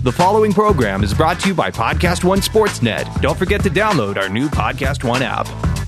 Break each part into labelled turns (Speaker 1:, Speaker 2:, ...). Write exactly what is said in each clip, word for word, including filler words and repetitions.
Speaker 1: The following program is brought to you by Podcast One Sportsnet. Don't forget to download our new Podcast One app.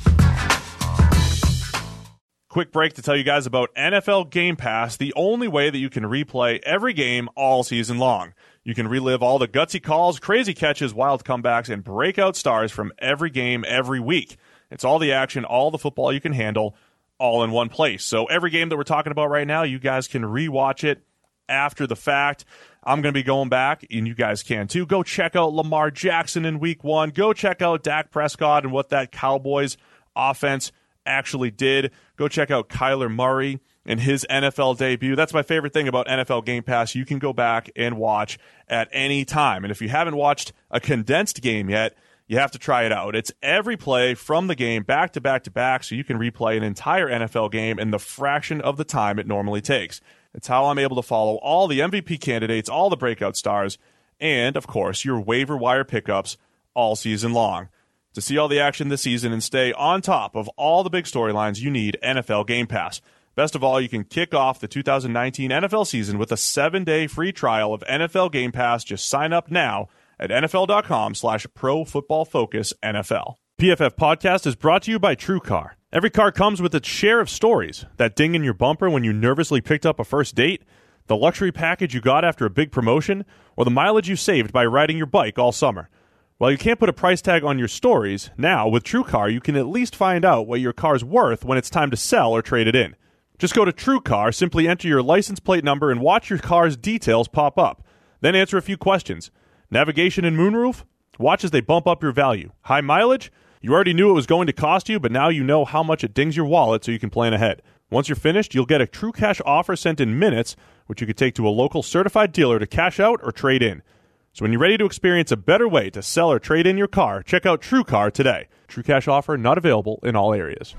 Speaker 2: Quick break to tell you guys about N F L Game Pass, the only way that you can replay every game all season long. You can relive all the gutsy calls, crazy catches, wild comebacks, and breakout stars from every game every week. It's all the action, all the football you can handle, all in one place. So every game that we're talking about right now, you guys can rewatch it after the fact. I'm going to be going back, and you guys can too. Go check out Lamar Jackson in week one. Go check out Dak Prescott and what that Cowboys offense actually did. Go check out Kyler Murray and his N F L debut. That's my favorite thing about N F L Game Pass. You can go back and watch at any time. And if you haven't watched a condensed game yet, you have to try it out. It's every play from the game back to back to back, so you can replay an entire N F L game in the fraction of the time it normally takes. It's how I'm able to follow all the M V P candidates, all the breakout stars, and, of course, your waiver wire pickups all season long. To see all the action this season and stay on top of all the big storylines, you need N F L Game Pass. Best of all, you can kick off the two thousand nineteen N F L season with a seven-day free trial of N F L Game Pass. Just sign up now at nfl.com slash pro football focus NFL. P F F Podcast is brought to you by TrueCar. Every car comes with its share of stories. That ding in your bumper when you nervously picked up a first date, the luxury package you got after a big promotion, or the mileage you saved by riding your bike all summer. While you can't put a price tag on your stories, now with TrueCar you can at least find out what your car's worth when it's time to sell or trade it in. Just go to TrueCar, simply enter your license plate number, and watch your car's details pop up. Then answer a few questions. Navigation and moonroof? Watch as they bump up your value. High mileage? You already knew it was going to cost you, but now you know how much it dings your wallet so you can plan ahead. Once you're finished, you'll get a True Cash offer sent in minutes, which you could take to a local certified dealer to cash out or trade in. So when you're ready to experience a better way to sell or trade in your car, check out TrueCar today. True Cash offer not available in all areas.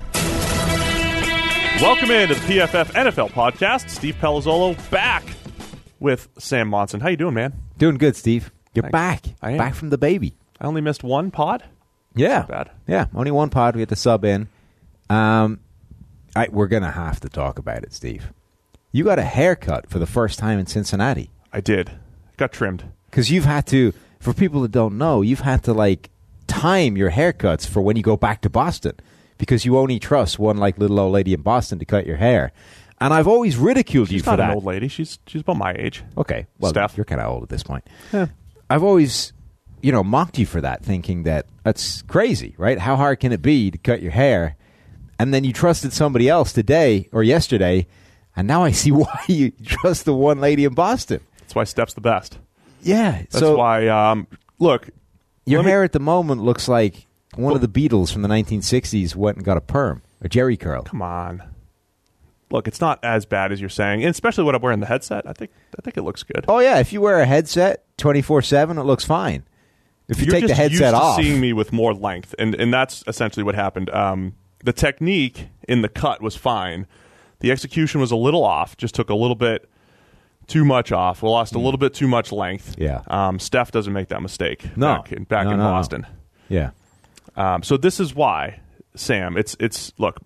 Speaker 2: Welcome into the P F F N F L podcast. Steve Palazzolo back with Sam Monson. How you doing, man?
Speaker 3: Doing good, Steve. You're
Speaker 2: Thanks.
Speaker 3: back.
Speaker 2: I am.
Speaker 3: Back from the baby.
Speaker 2: I only missed one pod.
Speaker 3: Yeah.
Speaker 2: Not bad.
Speaker 3: Yeah, only one pod. We had to sub in. Um, I, we're going to have to talk about it, Steve. You got a haircut for the first time in Cincinnati.
Speaker 2: I did. Got trimmed.
Speaker 3: Because you've had to, for people that don't know, you've had to, like, time your haircuts for when you go back to Boston. Because you only trust one, like, little old lady in Boston to cut your hair. And I've always ridiculed
Speaker 2: She's
Speaker 3: you for
Speaker 2: not
Speaker 3: that.
Speaker 2: an old lady. She's she's about my age.
Speaker 3: Okay. Well,
Speaker 2: Steph.
Speaker 3: you're kind of old at this point.
Speaker 2: Yeah.
Speaker 3: I've always, you know, mocked you for that, thinking that that's crazy, right? How hard can it be to cut your hair? And then you trusted somebody else today or yesterday, and now I see why you trust the one lady in Boston.
Speaker 2: That's why Steph's the best.
Speaker 3: Yeah.
Speaker 2: That's
Speaker 3: so
Speaker 2: why, um, look.
Speaker 3: your
Speaker 2: me-
Speaker 3: hair at the moment looks like one of the Beatles from the nineteen sixties went and got a perm, a jerry curl.
Speaker 2: Come on. Look, it's not as bad as you're saying, and especially when I'm wearing the headset. I think I think it looks good.
Speaker 3: Oh, yeah. If you wear a headset twenty-four seven, it looks fine. If you
Speaker 2: You're
Speaker 3: take
Speaker 2: just
Speaker 3: the headset
Speaker 2: used to
Speaker 3: off.
Speaker 2: seeing me with more length, and, and that's essentially what happened. Um, the technique in the cut was fine. The execution was a little off, just took a little bit too much off. We lost a little bit too much length.
Speaker 3: Yeah.
Speaker 2: Um, Steph doesn't make that mistake
Speaker 3: No.
Speaker 2: back in, back
Speaker 3: No,
Speaker 2: in
Speaker 3: no, no.
Speaker 2: Boston.
Speaker 3: Yeah.
Speaker 2: Um, so this is why, Sam, it's, it's look,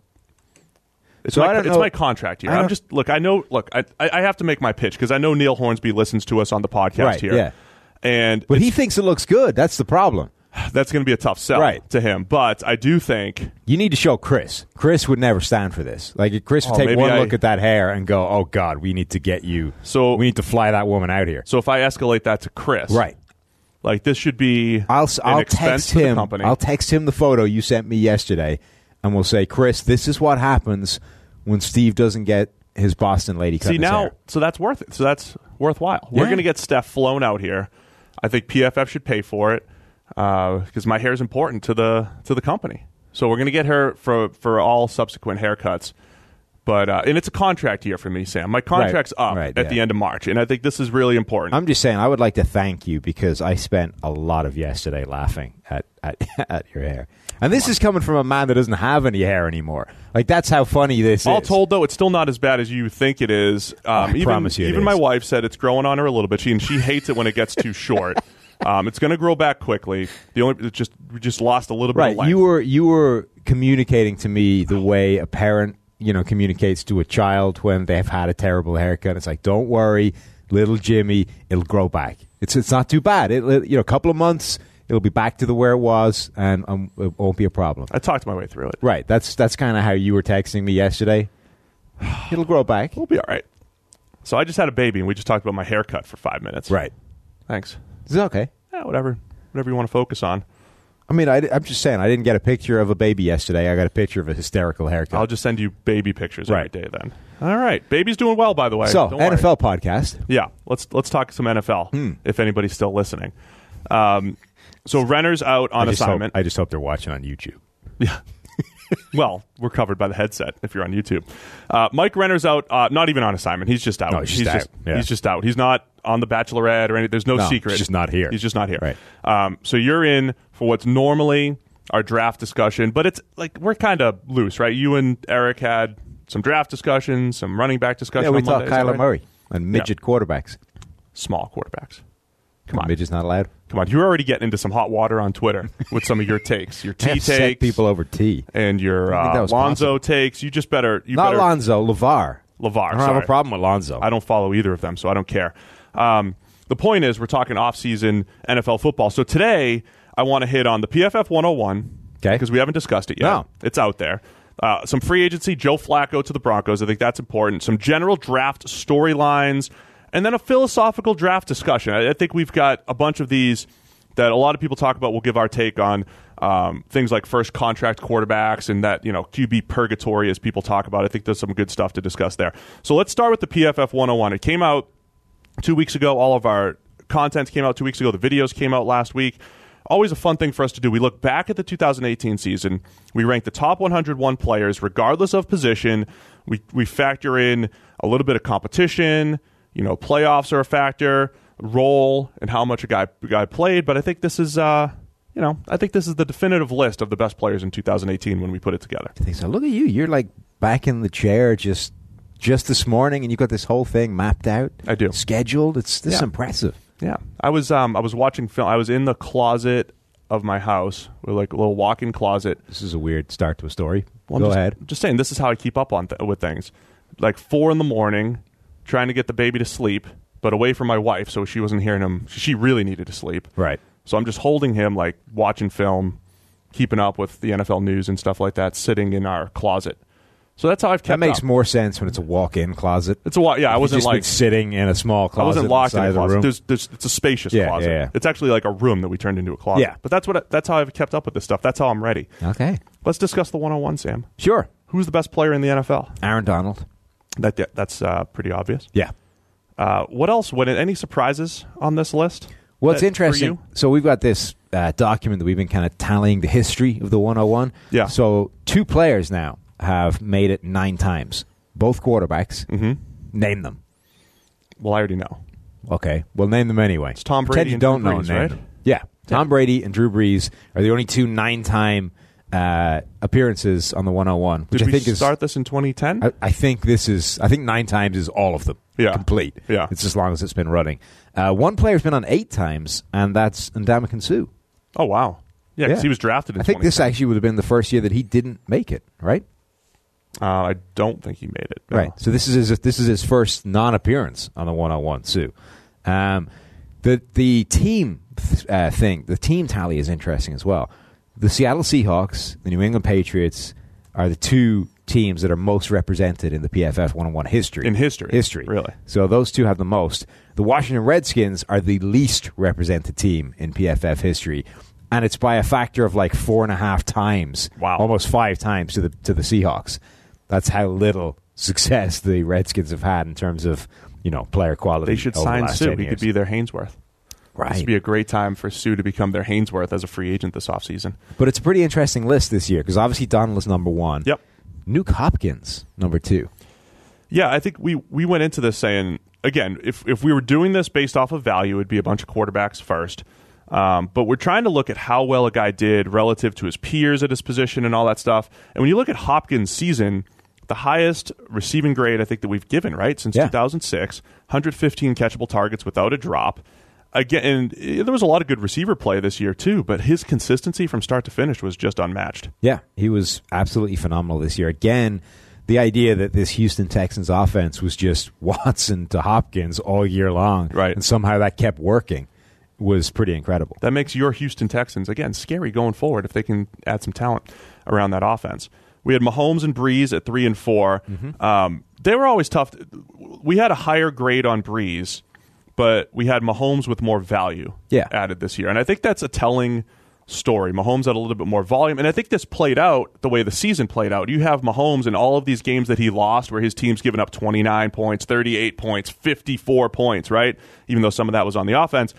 Speaker 2: it's,
Speaker 3: So I
Speaker 2: my,
Speaker 3: don't
Speaker 2: it's
Speaker 3: know-
Speaker 2: my contract here.
Speaker 3: I
Speaker 2: I'm
Speaker 3: don't-
Speaker 2: just, look, I know, look, I, I have to make my pitch because I know Neil Hornsby listens to us on the podcast
Speaker 3: Right,
Speaker 2: here.
Speaker 3: yeah.
Speaker 2: And
Speaker 3: But
Speaker 2: it's-
Speaker 3: he thinks it looks good. That's the problem.
Speaker 2: that's going to be a tough sell
Speaker 3: Right.
Speaker 2: to him. But I do think
Speaker 3: You need to show Chris. Chris would never stand for this. Like, if Chris would
Speaker 2: Oh,
Speaker 3: take
Speaker 2: maybe
Speaker 3: one
Speaker 2: I-
Speaker 3: look at that hair and go, oh, God, we need to get you.
Speaker 2: So-
Speaker 3: we need to fly that woman out here.
Speaker 2: so. If I escalate that to Chris,
Speaker 3: Right.
Speaker 2: Like this should be
Speaker 3: I'll,
Speaker 2: an
Speaker 3: I'll
Speaker 2: expense
Speaker 3: text
Speaker 2: to the
Speaker 3: him.
Speaker 2: company.
Speaker 3: I'll text him the photo you sent me yesterday, and we'll say, Chris, this is what happens when Steve doesn't get his Boston lady cut
Speaker 2: See
Speaker 3: his
Speaker 2: now,
Speaker 3: hair.
Speaker 2: so that's worth it. So that's worthwhile. We're
Speaker 3: Yeah.
Speaker 2: going to get Steph flown out here. I think P F F should pay for it because my hair is important to the to the company. So we're going to get her for for all subsequent haircuts. But uh, and it's a contract year for me, Sam. My contract's
Speaker 3: Right,
Speaker 2: up
Speaker 3: right,
Speaker 2: at
Speaker 3: yeah.
Speaker 2: the end of March, and I think this is really important.
Speaker 3: I'm just saying, I would like to thank you because I spent a lot of yesterday laughing at, at, at your hair. And this is coming from a man that doesn't have any hair anymore. Like, that's how funny this
Speaker 2: All
Speaker 3: is.
Speaker 2: told, though, it's still not as bad as you think it is. Um,
Speaker 3: I
Speaker 2: even
Speaker 3: promise you it
Speaker 2: even
Speaker 3: is.
Speaker 2: my wife said it's growing on her a little bit, she, and she hates it when it gets too short. Um, it's going to grow back quickly. The only it just we just lost a little bit
Speaker 3: Right.
Speaker 2: of length.
Speaker 3: You were, you were communicating to me the way a parent, you know, communicates to a child when they've had a terrible haircut. It's like, don't worry, little Jimmy, it'll grow back. It's it's not too bad. It, you know, a couple of months, it'll be back to the where it was, and um, it won't be a problem.
Speaker 2: I talked my way through it.
Speaker 3: Right. That's that's kind of how you were texting me yesterday. It'll grow back.
Speaker 2: We'll be all right. So I just had a baby, and we just talked about my haircut for five minutes.
Speaker 3: Right.
Speaker 2: Thanks.
Speaker 3: Is it okay?
Speaker 2: Yeah, whatever. Whatever you want to focus on.
Speaker 3: I mean, I, I'm just saying, I didn't get a picture of a baby yesterday. I got a picture of a hysterical haircut.
Speaker 2: I'll just send you baby pictures
Speaker 3: right.
Speaker 2: every day then. All right. Baby's doing well, by the way.
Speaker 3: So,
Speaker 2: Don't
Speaker 3: N F L
Speaker 2: worry.
Speaker 3: podcast.
Speaker 2: Yeah. Let's let's talk some N F L,
Speaker 3: hmm.
Speaker 2: if anybody's still listening. Um, so Renner's out on
Speaker 3: I just
Speaker 2: assignment.
Speaker 3: Hope, I just hope they're watching on YouTube.
Speaker 2: Yeah. Well, we're covered by the headset if you're on YouTube. Uh, Mike Renner's out, uh, not even on assignment. He's just out.
Speaker 3: No, he's just out.
Speaker 2: Just,
Speaker 3: Yeah.
Speaker 2: He's just out. He's not on the Bachelorette or anything. There's no,
Speaker 3: No,
Speaker 2: secret.
Speaker 3: he's just not here.
Speaker 2: He's just not here.
Speaker 3: Right.
Speaker 2: Um, so you're in for what's normally our draft discussion, but it's like we're kind of loose, right? You and Eric had some draft discussions, some running back discussion.
Speaker 3: Yeah, we
Speaker 2: on
Speaker 3: talked
Speaker 2: Mondays,
Speaker 3: Kyler
Speaker 2: right?
Speaker 3: Murray and midget
Speaker 2: Yeah.
Speaker 3: quarterbacks.
Speaker 2: Small quarterbacks. Come on.
Speaker 3: Midget's not allowed?
Speaker 2: Come on. You're already getting into some hot water on Twitter with some of your takes. Your T
Speaker 3: Can't set
Speaker 2: takes.
Speaker 3: people over T.
Speaker 2: And your
Speaker 3: I think that
Speaker 2: uh,
Speaker 3: was
Speaker 2: Lonzo
Speaker 3: possible.
Speaker 2: takes. You just better. You
Speaker 3: Not
Speaker 2: better,
Speaker 3: Lonzo, LeVar.
Speaker 2: LeVar.
Speaker 3: I don't
Speaker 2: sorry.
Speaker 3: have a problem with Lonzo.
Speaker 2: I don't follow either of them, so I don't care. Um, the point is, we're talking off-season N F L football. So today, I want to hit on the P F F one oh one,
Speaker 3: Okay.
Speaker 2: because we haven't discussed it yet.
Speaker 3: No.
Speaker 2: It's out there. Uh, some free agency, Joe Flacco to the Broncos. I think that's important. Some general draft storylines, and then a philosophical draft discussion. I, I think we've got a bunch of these that a lot of people talk about. We'll give our take on um, things like first contract quarterbacks and that, you know, Q B purgatory as people talk about. I think there's some good stuff to discuss there. So let's start with the P F F one oh one. It came out two weeks ago. All of our content came out two weeks ago. The videos came out last week. Always a fun thing for us to do. We look back at the two thousand eighteen season. We rank the top one hundred one players, regardless of position. We we factor in a little bit of competition. You know, playoffs are a factor, role, and how much a guy a guy played. But I think this is, uh, you know, I think this is the definitive list of the best players in two thousand eighteen when we put it together.
Speaker 3: I think so. Look at you. You're like back in the chair just just this morning, and you got this whole thing mapped out.
Speaker 2: I do.
Speaker 3: Scheduled. It's this is
Speaker 2: Yeah.
Speaker 3: impressive.
Speaker 2: Yeah, I was um I was watching film. I was in the closet of my house, with like a little walk-in closet.
Speaker 3: This is a weird start to a story.
Speaker 2: Well, I'm
Speaker 3: Go
Speaker 2: just,
Speaker 3: ahead.
Speaker 2: Just saying, this is how I keep up on th- with things. Like four in the morning, trying to get the baby to sleep, but away from my wife, so she wasn't hearing him. She really needed to sleep.
Speaker 3: Right.
Speaker 2: So I'm just holding him, like watching film, keeping up with the N F L news and stuff like that, sitting in our closet. So that's how I've kept
Speaker 3: That makes
Speaker 2: up.
Speaker 3: more sense when it's a walk-in closet.
Speaker 2: It's a wa- yeah. I
Speaker 3: If you
Speaker 2: wasn't
Speaker 3: just
Speaker 2: like
Speaker 3: been sitting in a small closet.
Speaker 2: I wasn't locked in
Speaker 3: inside
Speaker 2: a
Speaker 3: of the
Speaker 2: closet.
Speaker 3: room.
Speaker 2: There's, there's, it's a spacious
Speaker 3: Yeah,
Speaker 2: closet.
Speaker 3: yeah, yeah.
Speaker 2: It's actually like a room that we turned into a closet.
Speaker 3: Yeah.
Speaker 2: But that's what I, that's how I've kept up with this stuff. That's how I'm ready.
Speaker 3: Okay.
Speaker 2: Let's discuss the one oh one, Sam.
Speaker 3: Sure.
Speaker 2: Who's the best player in the N F L?
Speaker 3: Aaron Donald.
Speaker 2: That yeah, that's uh, pretty obvious.
Speaker 3: Yeah.
Speaker 2: Uh, what else? What any surprises on this list?
Speaker 3: Well, it's
Speaker 2: that- for
Speaker 3: interesting.
Speaker 2: you?
Speaker 3: So we've got this uh, document that we've been kind of tallying the history of the one oh one.
Speaker 2: Yeah.
Speaker 3: So two players now have made it nine times. Both quarterbacks.
Speaker 2: Mm-hmm.
Speaker 3: Name them.
Speaker 2: Well, I already know.
Speaker 3: Okay. Well, name them anyway.
Speaker 2: It's Tom
Speaker 3: Pretend
Speaker 2: Brady
Speaker 3: you
Speaker 2: and
Speaker 3: don't
Speaker 2: Drew
Speaker 3: know
Speaker 2: Brees,
Speaker 3: name
Speaker 2: right?
Speaker 3: them. Yeah. Tom Brady and Drew Brees are the only two nine-time uh, appearances on the one oh one, which
Speaker 2: Did
Speaker 3: I
Speaker 2: we
Speaker 3: think is.
Speaker 2: start this in twenty ten?
Speaker 3: I, I think this is. I think nine times is all of them.
Speaker 2: Yeah.
Speaker 3: Complete.
Speaker 2: Yeah.
Speaker 3: It's as long as it's been running. Uh, one player's been on eight times, and that's Ndamukong Suh.
Speaker 2: Oh wow, yeah, because
Speaker 3: Yeah.
Speaker 2: he was drafted in
Speaker 3: I think this
Speaker 2: twenty ten.
Speaker 3: actually would have been the first year that he didn't make it, right?
Speaker 2: Uh, I don't think he made it. no.
Speaker 3: Right. So this is his, this is his first non-appearance on the one oh one, Sue. Um, the the team uh, thing, the team tally is interesting as well. The Seattle Seahawks, the New England Patriots are the two teams that are most represented in the P F F one oh one history.
Speaker 2: In history.
Speaker 3: History.
Speaker 2: Really.
Speaker 3: So those two have the most. The Washington Redskins are the least represented team in P F F history. And it's by a factor of like four and a half times.
Speaker 2: Wow.
Speaker 3: Almost five times to the to the Seahawks. That's how little success the Redskins have had in terms of, you know, player quality.
Speaker 2: They should
Speaker 3: over the
Speaker 2: sign
Speaker 3: last
Speaker 2: Sue.
Speaker 3: ten
Speaker 2: He
Speaker 3: years.
Speaker 2: could be their Hainsworth.
Speaker 3: Right.
Speaker 2: This would be a great time for Sue to become their Hainsworth as a free agent this offseason.
Speaker 3: But it's a pretty interesting list this year because obviously Donald is number one.
Speaker 2: Yep.
Speaker 3: Nuke Hopkins, number two.
Speaker 2: Yeah, I think we, we went into this saying, again, if, if we were doing this based off of value, it would be a bunch of quarterbacks first. Um, but we're trying to look at how well a guy did relative to his peers at his position and all that stuff. And when you look at Hopkins' season, the highest receiving grade I think that we've given, right, since
Speaker 3: Yeah.
Speaker 2: two thousand six, one hundred fifteen catchable targets without a drop. Again, and eh, there was a lot of good receiver play this year too, but his consistency from start to finish was just unmatched.
Speaker 3: Yeah, he was absolutely phenomenal this year. Again, the idea that this Houston Texans offense was just Watson to Hopkins all year long,
Speaker 2: Right.
Speaker 3: and somehow that kept working. was pretty incredible.
Speaker 2: That makes your Houston Texans, again, scary going forward if they can add some talent around that offense. We had Mahomes and Breeze at three and four. Mm-hmm. Um, they were always tough. We had a higher grade on Breeze, but we had Mahomes with more value
Speaker 3: yeah.
Speaker 2: added this year. And I think that's a telling story. Mahomes had a little bit more volume, and I think this played out the way the season played out. You have Mahomes in all of these games that he lost where his team's given up twenty-nine points, thirty-eight points, fifty-four points, right? Even though some of that was on the offense.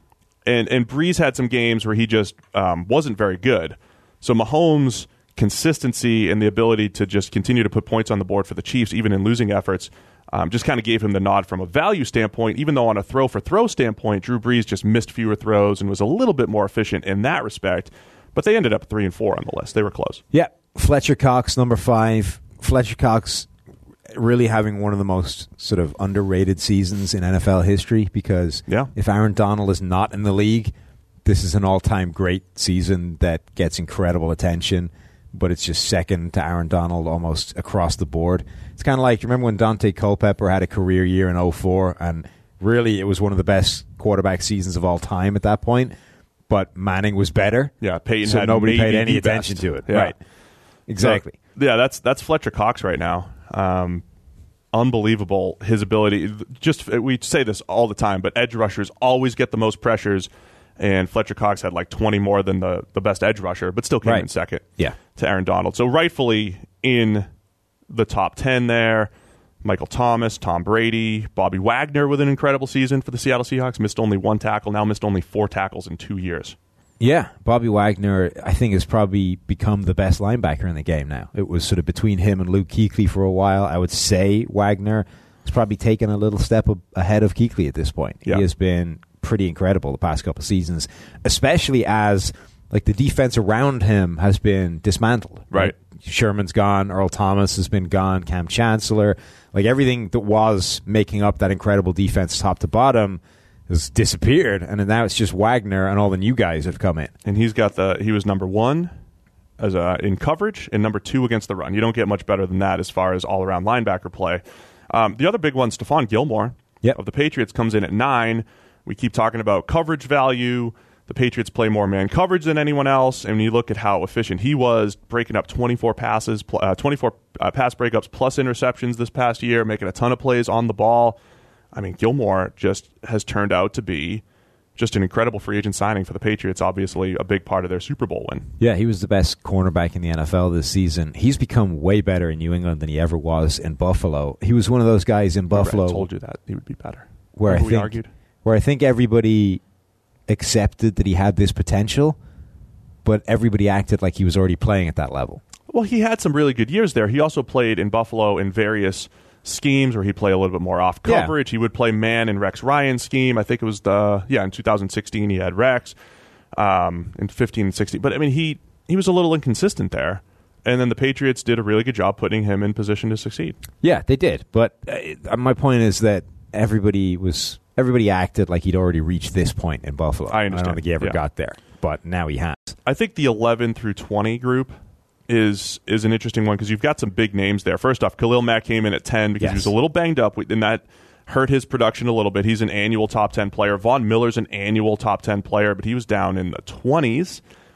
Speaker 2: And and Breeze had some games where he just um, wasn't very good. So Mahomes' consistency and the ability to just continue to put points on the board for the Chiefs, even in losing efforts, um, just kind of gave him the nod from a value standpoint, even though on a throw-for-throw standpoint, Drew Brees just missed fewer throws and was a little bit more efficient in that respect. But they ended up three and four on the list. They were close.
Speaker 3: Yeah. Fletcher Cox, number five. Fletcher Cox really having one of the most sort of underrated seasons in N F L history because
Speaker 2: yeah.
Speaker 3: if Aaron Donald is not in the league, this is an all-time great season that gets incredible attention, but it's just second to Aaron Donald almost across the board. It's kind of like, remember when Dante Culpepper had a career year in oh four, and really it was one of the best quarterback seasons of all time at that point, but Manning was better.
Speaker 2: Yeah, Peyton
Speaker 3: so
Speaker 2: had
Speaker 3: nobody paid any
Speaker 2: best.
Speaker 3: attention to it.
Speaker 2: Yeah.
Speaker 3: Right. Exactly.
Speaker 2: So, yeah, that's that's Fletcher Cox right now. Um, unbelievable, his ability. Just we say this all the time, but edge rushers always get the most pressures, and Fletcher Cox had like twenty more than the, the best edge rusher, but still came
Speaker 3: right.
Speaker 2: in second
Speaker 3: yeah.
Speaker 2: to Aaron Donald. So rightfully in the top ten there. Michael Thomas, Tom Brady, Bobby Wagner with an incredible season for the Seattle Seahawks. Missed only one tackle, now missed only four tackles in two years.
Speaker 3: Yeah, Bobby Wagner, I think, has probably become the best linebacker in the game now. It was sort of between him and Luke Kuechly for a while. I would say Wagner has probably taken a little step ahead of Kuechly at this point.
Speaker 2: Yeah.
Speaker 3: He has been pretty incredible the past couple of seasons, especially as like the defense around him has been dismantled.
Speaker 2: Right.
Speaker 3: Like, Sherman's gone, Earl Thomas has been gone, Cam Chancellor. Like everything that was making up that incredible defense top to bottom has disappeared, and now it's just Wagner and all the new guys have come in.
Speaker 2: And he's got the he was number one as a, in coverage and number two against the run. You don't get much better than that as far as all around linebacker play. Um, the other big one, Stephon Gilmore
Speaker 3: yep.
Speaker 2: of the Patriots, comes in at nine. We keep talking about coverage value. The Patriots play more man coverage than anyone else, and when you look at how efficient he was, breaking up twenty-four passes, uh, twenty-four uh, pass breakups plus interceptions this past year, making a ton of plays on the ball. I mean, Gilmore just has turned out to be just an incredible free agent signing for the Patriots, obviously a big part of their Super Bowl win.
Speaker 3: Yeah, he was the best cornerback in the N F L this season. He's become way better in New England than he ever was in Buffalo. He was one of those guys in Buffalo.
Speaker 2: I told you that he would be better.
Speaker 3: Where I
Speaker 2: we
Speaker 3: think,
Speaker 2: argued.
Speaker 3: Where I think everybody accepted that he had this potential, but everybody acted like he was already playing at that level.
Speaker 2: Well, he had some really good years there. He also played in Buffalo in various schemes where he'd play a little bit more off coverage. Yeah. He would play man in Rex Ryan's scheme. I think it was the yeah in two thousand sixteen he had Rex, um, in fifteen and sixteen. But I mean he he was a little inconsistent there, and then the Patriots did a really good job putting him in position to succeed.
Speaker 3: Yeah, they did. But uh, my point is that everybody was everybody acted like he'd already reached this point in Buffalo.
Speaker 2: I understand.
Speaker 3: I don't think he ever
Speaker 2: yeah.
Speaker 3: got there, but now he has.
Speaker 2: I think the eleven through twenty group is is an interesting one because you've got some big names there. First off, Khalil Mack came in at ten because
Speaker 3: yes.
Speaker 2: he was a little banged up, and that hurt his production a little bit. He's an annual top ten player. Von Miller's an annual top ten player, but he was down in the twenties.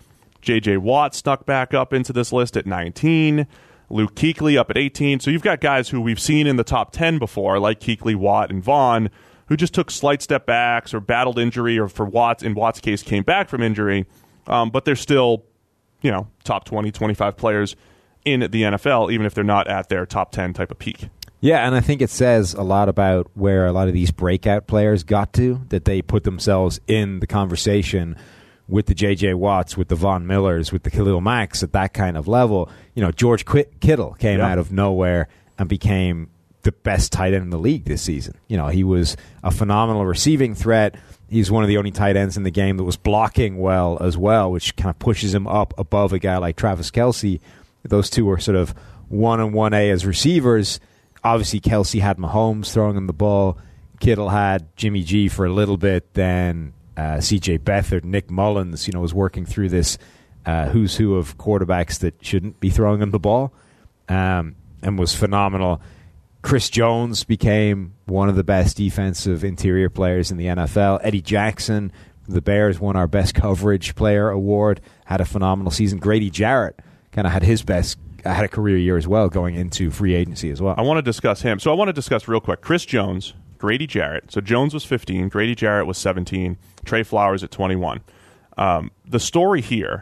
Speaker 2: J J. Watt snuck back up into this list at nineteen. Luke Kuechly up at eighteen. So you've got guys who we've seen in the top ten before, like Kuechly, Watt, and Vaughn, who just took slight step backs or battled injury, or for Watt, in Watt's case, came back from injury, um, but they're still, you know, top twenty, twenty-five players in the N F L, even if they're not at their top ten type of peak.
Speaker 3: Yeah, and I think it says a lot about where a lot of these breakout players got to, that they put themselves in the conversation with the J J. Watts, with the Von Millers, with the Khalil Macks at that kind of level. You know, George Kittle came
Speaker 2: yeah.
Speaker 3: out of nowhere and became the best tight end in the league this season. You know, he was a phenomenal receiving threat. He's one of the only tight ends in the game that was blocking well as well, which kind of pushes him up above a guy like Travis Kelce. Those two were sort of one and one A as receivers. Obviously, Kelce had Mahomes throwing him the ball. Kittle had Jimmy G for a little bit. Then uh, C J Beathard, Nick Mullins, you know, was working through this uh, who's who of quarterbacks that shouldn't be throwing him the ball, um, and was phenomenal. Chris Jones became one of the best defensive interior players in the N F L. Eddie Jackson the Bears won our Best Coverage Player award, had a phenomenal season. Grady Jarrett kind of had his best, had a career year as well going into free agency as well.
Speaker 2: I want to discuss him. So I want to discuss real quick Chris Jones, Grady Jarrett. So Jones was fifteen, Grady Jarrett was seventeen, Trey Flowers at twenty-one. Um, the story here,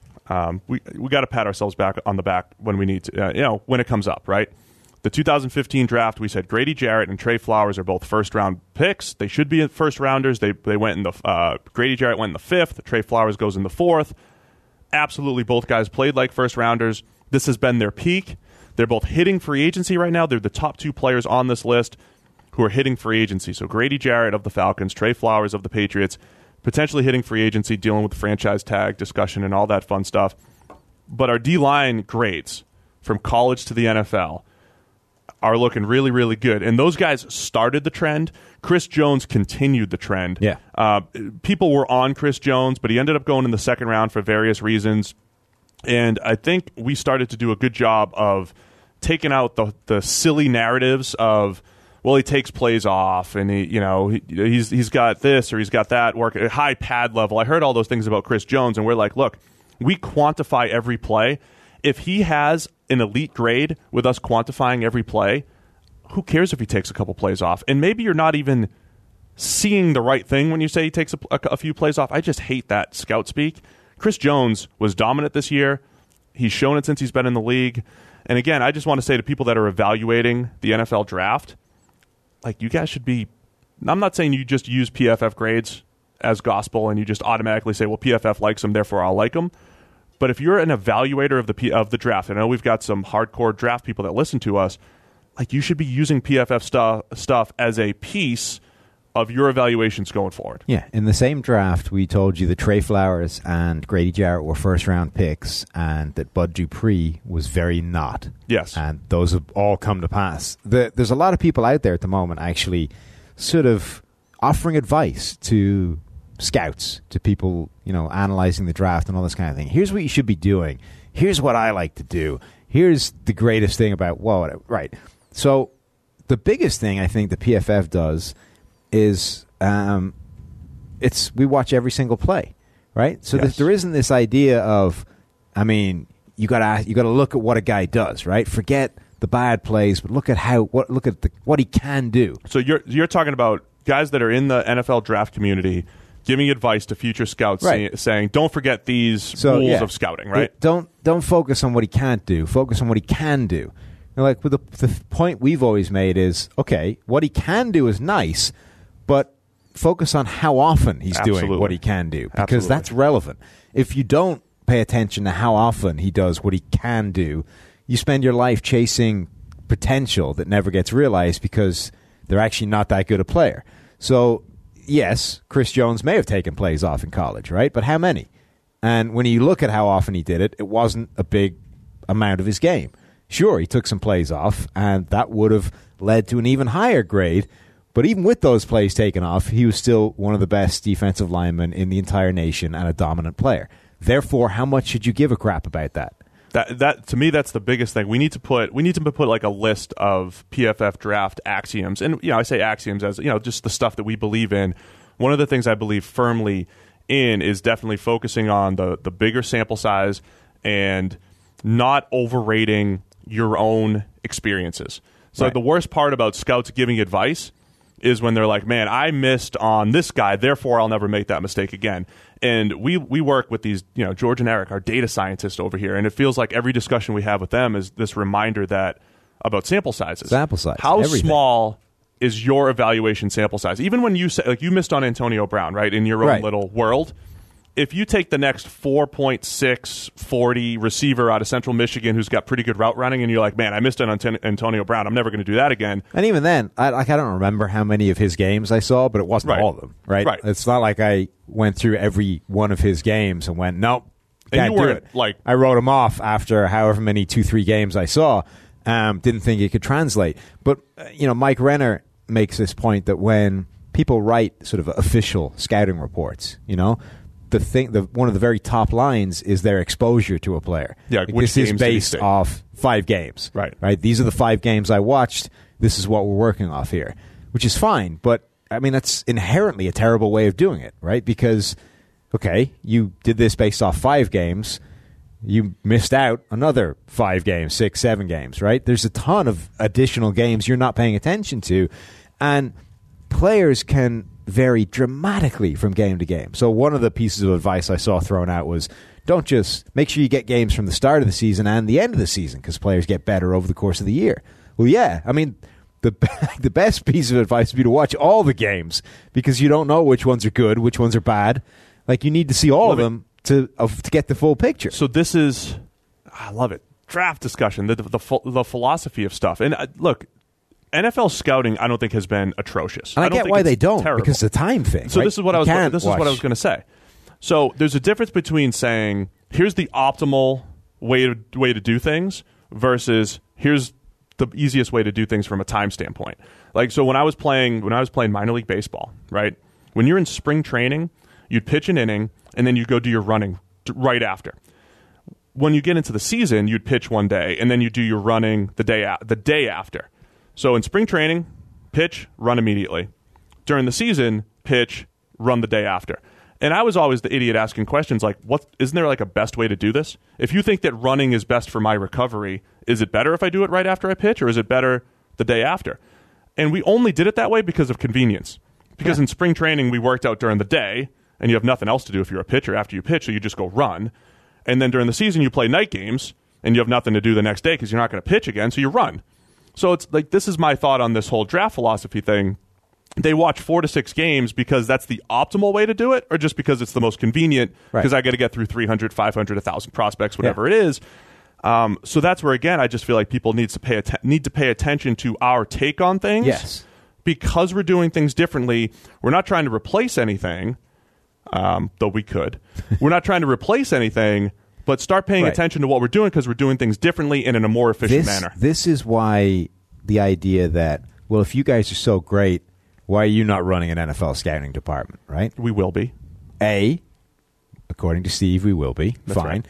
Speaker 2: um, we we got to pat ourselves back on the back when we need to, uh, you know, when it comes up, right? The two thousand fifteen draft, we said Grady Jarrett and Trey Flowers are both first round picks. They should be first rounders. They they went in the uh, Grady Jarrett went in the fifth. Trey Flowers goes in the fourth. Absolutely, both guys played like first rounders. This has been their peak. They're both hitting free agency right now. They're the top two players on this list who are hitting free agency. So Grady Jarrett of the Falcons, Trey Flowers of the Patriots, potentially hitting free agency, dealing with the franchise tag discussion and all that fun stuff. But our D-line grades from college to the N F L are looking really, really good. And those guys started the trend. Chris Jones continued the trend.
Speaker 3: Yeah.
Speaker 2: Uh, people were on Chris Jones, but he ended up going in the second round for various reasons. And I think we started to do a good job of taking out the the silly narratives of, well, he takes plays off and he, you know, he, he's he's got this or he's got that work at a high pad level. I heard all those things about Chris Jones, and we're like, look, we quantify every play. If he has an elite grade with us quantifying every play, who cares if he takes a couple plays off? And maybe you're not even seeing the right thing when you say he takes a, a, a few plays off. I just hate that scout speak. Chris Jones was dominant this year. He's shown it since he's been in the league. And again, I just want to say to people that are evaluating the N F L draft, like, you guys should be, I'm not saying you just use P F F grades as gospel and you just automatically say, well, P F F likes him, therefore I'll like him. But if you're an evaluator of the P, of the draft, I know we've got some hardcore draft people that listen to us, like, you should be using P F F stuff stuff as a piece of your evaluations going forward.
Speaker 3: Yeah, in the same draft, we told you that Trey Flowers and Grady Jarrett were first-round picks and that Bud Dupree was very not.
Speaker 2: Yes.
Speaker 3: And those have all come to pass. The, there's a lot of people out there at the moment actually sort of offering advice to scouts, to people, you know, analyzing the draft and all this kind of thing. Here's what you should be doing. Here's what I like to do. Here's the greatest thing about, whoa, right. So the biggest thing I think the P F F does is um, it's we watch every single play, right? So
Speaker 2: yes.
Speaker 3: that there isn't this idea of, I mean, you got to you got to look at what a guy does, right? Forget the bad plays, but look at how what look at the, what he can do.
Speaker 2: So you're you're talking about guys that are in the N F L draft community giving advice to future scouts,
Speaker 3: right.
Speaker 2: say, saying, "Don't forget these
Speaker 3: so,
Speaker 2: rules
Speaker 3: yeah.
Speaker 2: of scouting." Right?
Speaker 3: It, don't don't focus on what he can't do. Focus on what he can do. And like with the, the point we've always made is, okay, what he can do is nice, but focus on how often he's
Speaker 2: Absolutely.
Speaker 3: doing what he can do, because
Speaker 2: Absolutely.
Speaker 3: that's relevant. If you don't pay attention to how often he does what he can do, you spend your life chasing potential that never gets realized because they're actually not that good a player. So, yes, Chris Jones may have taken plays off in college, right? But how many? And when you look at how often he did it, it wasn't a big amount of his game. Sure, he took some plays off, and that would have led to an even higher grade. But even with those plays taken off, he was still one of the best defensive linemen in the entire nation and a dominant player. Therefore, how much should you give a crap about that?
Speaker 2: That that to me, that's the biggest thing. We need to put we need to put like a list of P F F draft axioms, and you know, I say axioms as you know, just the stuff that we believe in. One of the things I believe firmly in is definitely focusing on the the bigger sample size and not overrating your own experiences. So
Speaker 3: right.
Speaker 2: The worst part about scouts giving advice is when they're like, man, I missed on this guy, therefore I'll never make that mistake again. And we we work with these, you know, George and Eric, our data scientists over here, and it feels like every discussion we have with them is this reminder that about sample sizes.
Speaker 3: Sample size.
Speaker 2: How
Speaker 3: everything.
Speaker 2: small is your evaluation sample size? Even when you say, like, you missed on Antonio Brown, right, in your own
Speaker 3: right.
Speaker 2: little world. If you take the next four point six forty receiver out of Central Michigan who's got pretty good route running, and you're like, man, I missed on Antonio Brown, I'm never going to do that again.
Speaker 3: And even then, I, like, I don't remember how many of his games I saw, but it wasn't
Speaker 2: right.
Speaker 3: all of them, right?
Speaker 2: Right.
Speaker 3: It's not like I went through every one of his games and went, nope,
Speaker 2: and
Speaker 3: can't
Speaker 2: you
Speaker 3: do
Speaker 2: weren't,
Speaker 3: it.
Speaker 2: Like,
Speaker 3: I wrote him off after however many two, three games I saw. Um, didn't think it could translate. But, uh, you know, Mike Renner makes this point that when people write sort of official scouting reports, you know, the thing, the one of the very top lines is their exposure to a player.
Speaker 2: Yeah,
Speaker 3: like,
Speaker 2: which
Speaker 3: this is
Speaker 2: games did he
Speaker 3: based
Speaker 2: see?
Speaker 3: off five games.
Speaker 2: Right.
Speaker 3: Right. These are the five games I watched. This is what we're working off here, which is fine. But I mean, that's inherently a terrible way of doing it, right? Because, okay, you did this based off five games. You missed out another five games, six, seven games, right? There's a ton of additional games you're not paying attention to. And players can vary dramatically from game to game. So one of the pieces of advice I saw thrown out was, don't just make sure you get games from the start of the season and the end of the season, because players get better over the course of the year. Well, yeah, I mean, the the best piece of advice would be to watch all the games, because you don't know which ones are good, which ones are bad. Like, you need to see all
Speaker 2: love
Speaker 3: of them to of, to get the full picture.
Speaker 2: So this is, I love it, draft discussion, the the, the, the philosophy of stuff. And uh, look, N F L scouting, I don't think has been atrocious.
Speaker 3: And I,
Speaker 2: I don't
Speaker 3: get
Speaker 2: think
Speaker 3: why
Speaker 2: it's
Speaker 3: they don't,
Speaker 2: terrible.
Speaker 3: because the time thing.
Speaker 2: So
Speaker 3: right?
Speaker 2: this is what
Speaker 3: you
Speaker 2: I was.
Speaker 3: can't
Speaker 2: This is
Speaker 3: watch.
Speaker 2: what I was going to say. So there's a difference between saying here's the optimal way to way to do things versus here's the easiest way to do things from a time standpoint. Like, so when I was playing when I was playing minor league baseball, right? When you're in spring training, you'd pitch an inning and then you'd go do your running right after. When you get into the season, you'd pitch one day and then you do your running the day a- the day after. So in spring training, pitch, run immediately. During the season, pitch, run the day after. And I was always the idiot asking questions like, "What isn't there like a best way to do this? If you think that running is best for my recovery, is it better if I do it right after I pitch, or is it better the day after?" And we only did it that way because of convenience. Because yeah. in spring training, we worked out during the day, and you have nothing else to do if you're a pitcher after you pitch, so you just go run. And then during the season, you play night games, and you have nothing to do the next day because you're not going to pitch again, so you run. So it's like, this is my thought on this whole draft philosophy thing. They watch four to six games because that's the optimal way to do it, or just because it's the most convenient because right. I got to get through three hundred, five hundred, one thousand prospects, whatever yeah. it is. Um, so that's where, again, I just feel like people needs to pay att- need to pay attention to our take on things.
Speaker 3: Yes.
Speaker 2: Because we're doing things differently. We're not trying to replace anything, um, though we could. We're not trying to replace anything, but start paying right. attention to what we're doing because we're doing things differently and in a more efficient
Speaker 3: this,
Speaker 2: manner.
Speaker 3: This is why the idea that, well, if you guys are so great, why are you not running an N F L scouting department, right?
Speaker 2: We will be.
Speaker 3: A, according to Steve, we will be.
Speaker 2: That's
Speaker 3: Fine.
Speaker 2: Right.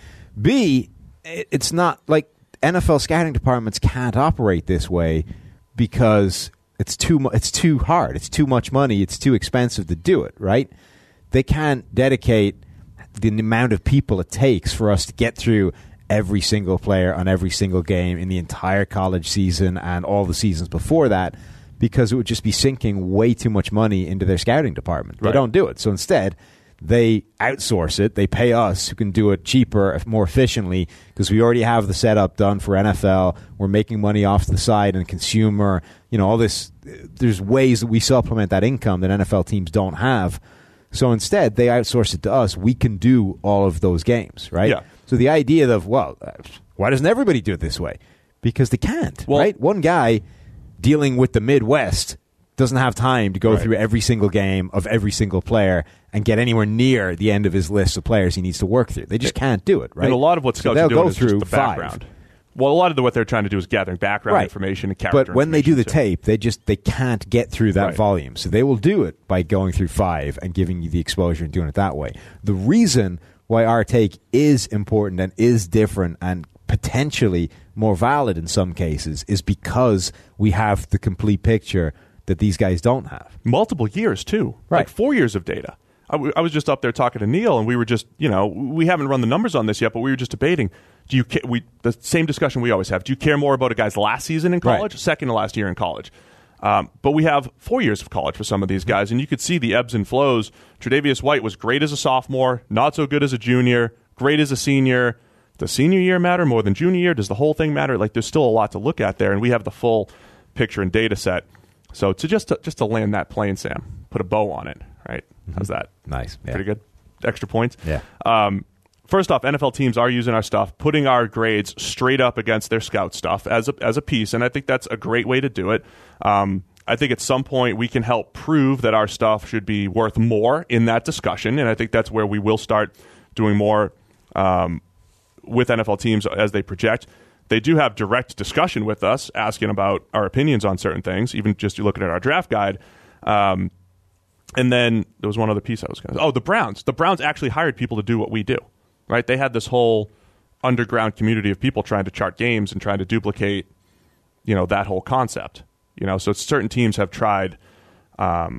Speaker 3: B, it's not like N F L scouting departments can't operate this way because it's too mu- it's too hard. It's too much money. It's too expensive to do it, right? They can't dedicate the amount of people it takes for us to get through every single player on every single game in the entire college season and all the seasons before that, because it would just be sinking way too much money into their scouting department. Right. They don't do it. So instead, they outsource it. They pay us, who can do it cheaper, more efficiently, because we already have the setup done for N F L. We're making money off the side and consumer. You know, all this. There's ways that we supplement that income that N F L teams don't have. So instead, they outsource it to us. We can do all of those games, right?
Speaker 2: Yeah.
Speaker 3: So the idea of, well, why doesn't everybody do it this way? Because they can't,
Speaker 2: well,
Speaker 3: right? One guy dealing with the Midwest doesn't have time to go
Speaker 2: right.
Speaker 3: through every single game of every single player and get anywhere near the end of his list of players he needs to work through. They just can't do it, right?
Speaker 2: And a lot of what scouts
Speaker 3: so
Speaker 2: are doing
Speaker 3: go
Speaker 2: is
Speaker 3: through
Speaker 2: just the background.
Speaker 3: Five.
Speaker 2: Well, a lot of the, what they're trying to do is gathering background
Speaker 3: right.
Speaker 2: information and character
Speaker 3: But when they do the
Speaker 2: too.
Speaker 3: tape, they just they can't get through that
Speaker 2: right.
Speaker 3: volume. So they will do it by going through five and giving you the exposure and doing it that way. The reason why our take is important and is different and potentially more valid in some cases is because we have the complete picture that these guys don't have.
Speaker 2: Multiple years, too.
Speaker 3: Right.
Speaker 2: Like four years of data. I, w- I was just up there talking to Neil, and we were just, you know, we haven't run the numbers on this yet, but we were just debating, do you ca- we the same discussion we always have. Do you care more about a guy's last season in college,
Speaker 3: right.
Speaker 2: second to last year in college? Um, but we have four years of college for some of these guys, and you could see the ebbs and flows. Tre'Davious White was great as a sophomore, not so good as a junior, great as a senior. Does senior year matter more than junior year? Does the whole thing matter? Like, there's still a lot to look at there, and we have the full picture and data set. So to just to, just to land that plane, Sam, put a bow on it, right? Mm-hmm. How's that?
Speaker 3: Nice. Yeah.
Speaker 2: Pretty good? Extra points?
Speaker 3: Yeah.
Speaker 2: Um, first off, N F L teams are using our stuff, putting our grades straight up against their scout stuff as a, as a piece, and I think that's a great way to do it. Um, I think at some point we can help prove that our stuff should be worth more in that discussion, and I think that's where we will start doing more um, with N F L teams as they project. They do have direct discussion with us, asking about our opinions on certain things, even just looking at our draft guide. Um, and then there was one other piece I was going to say. Oh, the Browns. The Browns actually hired people to do what we do, right? They had this whole underground community of people trying to chart games and trying to duplicate, you know, that whole concept. You know, so certain teams have tried um,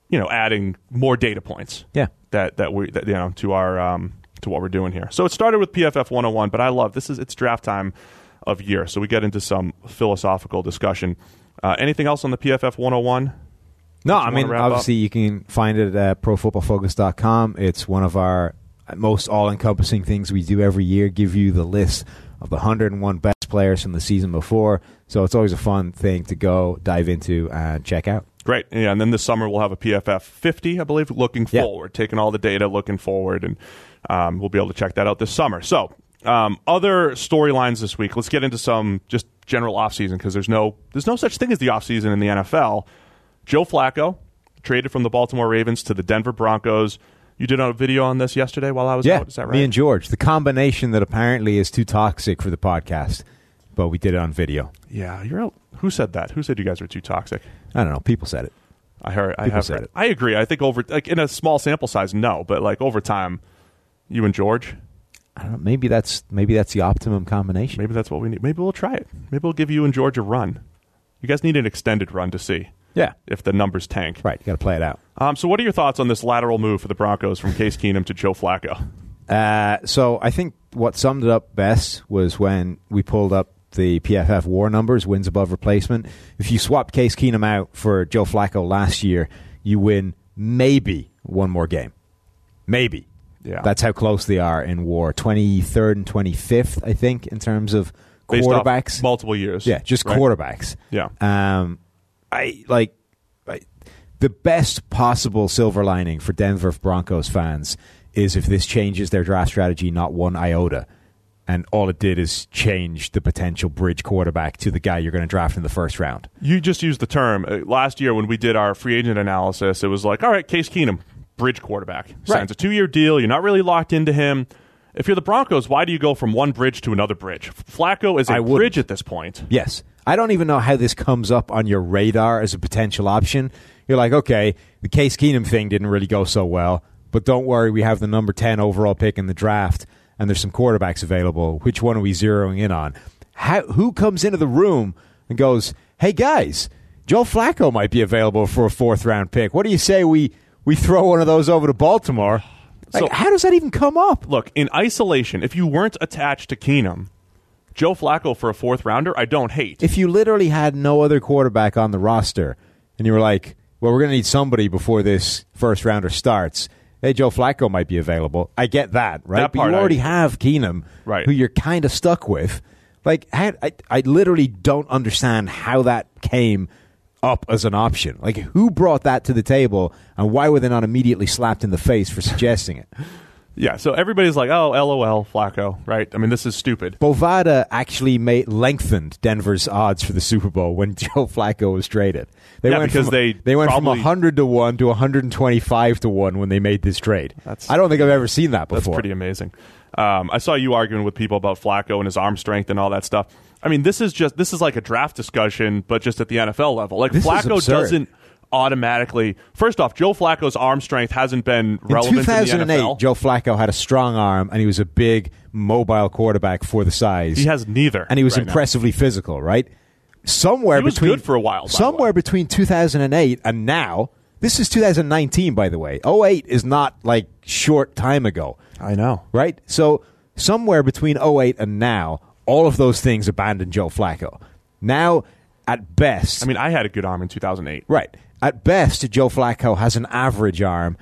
Speaker 2: you know, adding more data points.
Speaker 3: Yeah.
Speaker 2: That that we that, you know to our um, to what we're doing here. So it started with P F F one oh one, but I love this is it's draft time of year, so we get into some philosophical discussion. Uh, anything else on the P F F one oh one?
Speaker 3: No, I mean, obviously up? You can find it at pro football focus dot com. It's one of our most all-encompassing things we do every year, give you the list of the one hundred one best players from the season before. So it's always a fun thing to go dive into and check out.
Speaker 2: Great. Yeah, and then this summer we'll have a P F F fifty, I believe, looking
Speaker 3: yep.
Speaker 2: forward, taking all the data, looking forward, and um, we'll be able to check that out this summer. So um, other storylines this week. Let's get into some just general offseason because there's no there's no such thing as the offseason in the N F L. Joe Flacco traded from the Baltimore Ravens to the Denver Broncos. You did a video on this yesterday while I was
Speaker 3: yeah,
Speaker 2: out, is that right?
Speaker 3: Me and George. The combination that apparently is too toxic for the podcast, but we did it on video.
Speaker 2: Yeah, you're out. Who said that? Who said you guys were too toxic?
Speaker 3: I don't know. People said it.
Speaker 2: I heard.
Speaker 3: People
Speaker 2: I have
Speaker 3: said
Speaker 2: heard
Speaker 3: it.
Speaker 2: I agree. I think over like in a small sample size, no, but like over time, you and George.
Speaker 3: I don't know. Maybe that's maybe that's the optimum combination.
Speaker 2: Maybe that's what we need. Maybe we'll try it. Maybe we'll give you and George a run. You guys need an extended run to see.
Speaker 3: Yeah.
Speaker 2: If the numbers tank.
Speaker 3: Right. You got to play it out.
Speaker 2: Um, so what are your thoughts on this lateral move for the Broncos from Case Keenum to Joe Flacco?
Speaker 3: Uh, so I think what summed it up best was when we pulled up the P F F WAR numbers, wins above replacement. If you swap Case Keenum out for Joe Flacco last year, you win maybe one more game. Maybe.
Speaker 2: Yeah.
Speaker 3: That's how close they are in WAR. twenty-third and twenty-fifth, I think, in terms of
Speaker 2: Based
Speaker 3: quarterbacks.
Speaker 2: Off multiple years.
Speaker 3: Yeah, just
Speaker 2: right?
Speaker 3: quarterbacks.
Speaker 2: Yeah.
Speaker 3: Um, I like I, the best possible silver lining for Denver Broncos fans is if this changes their draft strategy not one iota, and all it did is change the potential bridge quarterback to the guy you're going to draft in the first round.
Speaker 2: You just used the term. Uh, last year when we did our free agent analysis, it was like, all right, Case Keenum, bridge quarterback. Signs
Speaker 3: right.
Speaker 2: a two-year deal. You're not really locked into him. If you're the Broncos, why do you go from one bridge to another bridge? Flacco is a bridge at this point.
Speaker 3: Yes. I don't even know how this comes up on your radar as a potential option. You're like, okay, the Case Keenum thing didn't really go so well, but don't worry, we have the number ten overall pick in the draft, and there's some quarterbacks available. Which one are we zeroing in on? How, who comes into the room and goes, hey, guys, Joe Flacco might be available for a fourth-round pick. What do you say we, we throw one of those over to Baltimore? Like, so, how does that even come up?
Speaker 2: Look, in isolation, if you weren't attached to Keenum, Joe Flacco for a fourth rounder, I don't hate.
Speaker 3: If you literally had no other quarterback on the roster and you were like, well, we're going to need somebody before this first rounder starts. Hey, Joe Flacco might be available. I get that, right?
Speaker 2: That
Speaker 3: but you already
Speaker 2: I,
Speaker 3: have Keenum,
Speaker 2: right.
Speaker 3: who you're kind of stuck with. Like, I, I, I literally don't understand how that came up as an option. Like, who brought that to the table, and why were they not immediately slapped in the face for suggesting it?
Speaker 2: Yeah, so everybody's like, oh, LOL, Flacco, right? I mean, this is stupid.
Speaker 3: Bovada actually made lengthened Denver's odds for the Super Bowl when Joe Flacco was traded. They
Speaker 2: yeah,
Speaker 3: went
Speaker 2: because
Speaker 3: from,
Speaker 2: they
Speaker 3: they went
Speaker 2: probably,
Speaker 3: from one hundred to one to one hundred twenty-five to one when they made this trade.
Speaker 2: That's,
Speaker 3: I don't think I've ever seen that before.
Speaker 2: That's pretty amazing. Um, I saw you arguing with people about Flacco and his arm strength and all that stuff. I mean, this is just this is like a draft discussion, but just at the N F L level. Like,
Speaker 3: this
Speaker 2: Flacco doesn't automatically. First off, Joe Flacco's arm strength hasn't been relevant in,
Speaker 3: in two thousand eight,
Speaker 2: in the N F L.
Speaker 3: Joe Flacco had a strong arm, and he was a big, mobile quarterback for the size.
Speaker 2: He has neither,
Speaker 3: and he was
Speaker 2: right
Speaker 3: impressively
Speaker 2: now.
Speaker 3: physical. Right, somewhere
Speaker 2: he was
Speaker 3: between
Speaker 2: good for a while.
Speaker 3: Somewhere between two thousand eight and now. This is two thousand nineteen, by the way. oh eight is not like short time ago.
Speaker 2: I know,
Speaker 3: right? So somewhere between oh eight and now, all of those things abandoned Joe Flacco. Now, at best,
Speaker 2: I mean, I had a good arm in two thousand eight.
Speaker 3: Right. At best, Joe Flacco has an average arm,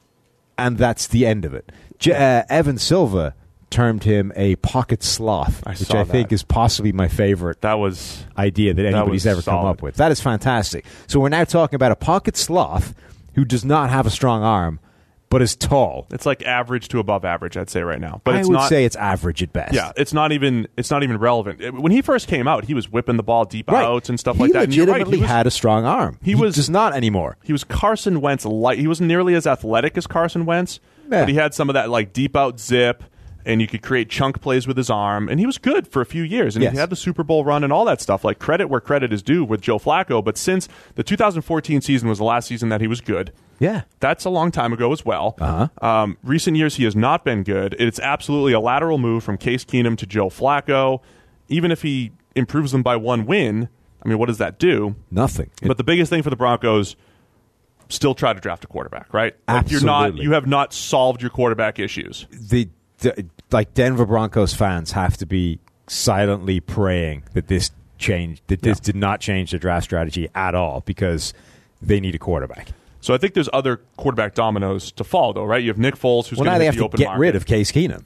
Speaker 3: and that's the end of it. J- uh, Evan Silva termed him a pocket sloth,
Speaker 2: I
Speaker 3: which
Speaker 2: saw
Speaker 3: I think
Speaker 2: that.
Speaker 3: is possibly my favorite
Speaker 2: That was
Speaker 3: idea that anybody's
Speaker 2: that
Speaker 3: ever
Speaker 2: solid.
Speaker 3: come up with. That is fantastic. So we're now talking about a pocket sloth who does not have a strong arm, but is tall.
Speaker 2: It's like average to above average, I'd say right now. But
Speaker 3: I
Speaker 2: it's
Speaker 3: would
Speaker 2: not,
Speaker 3: say it's average at best.
Speaker 2: Yeah, it's not even it's not even relevant. It- when he first came out, he was whipping the ball deep
Speaker 3: Right.
Speaker 2: outs and stuff
Speaker 3: he
Speaker 2: like that. And you're right,
Speaker 3: legitimately
Speaker 2: he was,
Speaker 3: had a strong arm.
Speaker 2: he
Speaker 3: He,
Speaker 2: was-
Speaker 3: does not anymore.
Speaker 2: he was Carson Wentz light. He wasn't nearly as athletic as Carson Wentz,
Speaker 3: Yeah.
Speaker 2: but he had some of that like deep out zip, and you could create chunk plays with his arm, and he was good for a few years. And
Speaker 3: Yes.
Speaker 2: he had the Super Bowl run and all that stuff. Like, credit where credit is due with Joe Flacco. But since the two thousand fourteen season was the last season that he was good,
Speaker 3: Yeah.
Speaker 2: that's a long time ago as well.
Speaker 3: Uh-huh.
Speaker 2: Um, recent years, he has not been good. It's absolutely a lateral move from Case Keenum to Joe Flacco. Even if he improves them by one win, I mean, what does that do?
Speaker 3: Nothing.
Speaker 2: But the biggest thing for the Broncos, still try to draft a quarterback, right? Like
Speaker 3: Absolutely.
Speaker 2: You're not, you have not solved your quarterback issues.
Speaker 3: The, the like Denver Broncos fans have to be silently praying that this changed, that this yeah. did not change the draft strategy at all, because they need a quarterback.
Speaker 2: So I think there's other quarterback dominoes to fall, though, right? You have Nick Foles, who's
Speaker 3: well,
Speaker 2: going
Speaker 3: to
Speaker 2: to
Speaker 3: have
Speaker 2: the
Speaker 3: to
Speaker 2: open
Speaker 3: get
Speaker 2: market.
Speaker 3: rid of Case Keenum.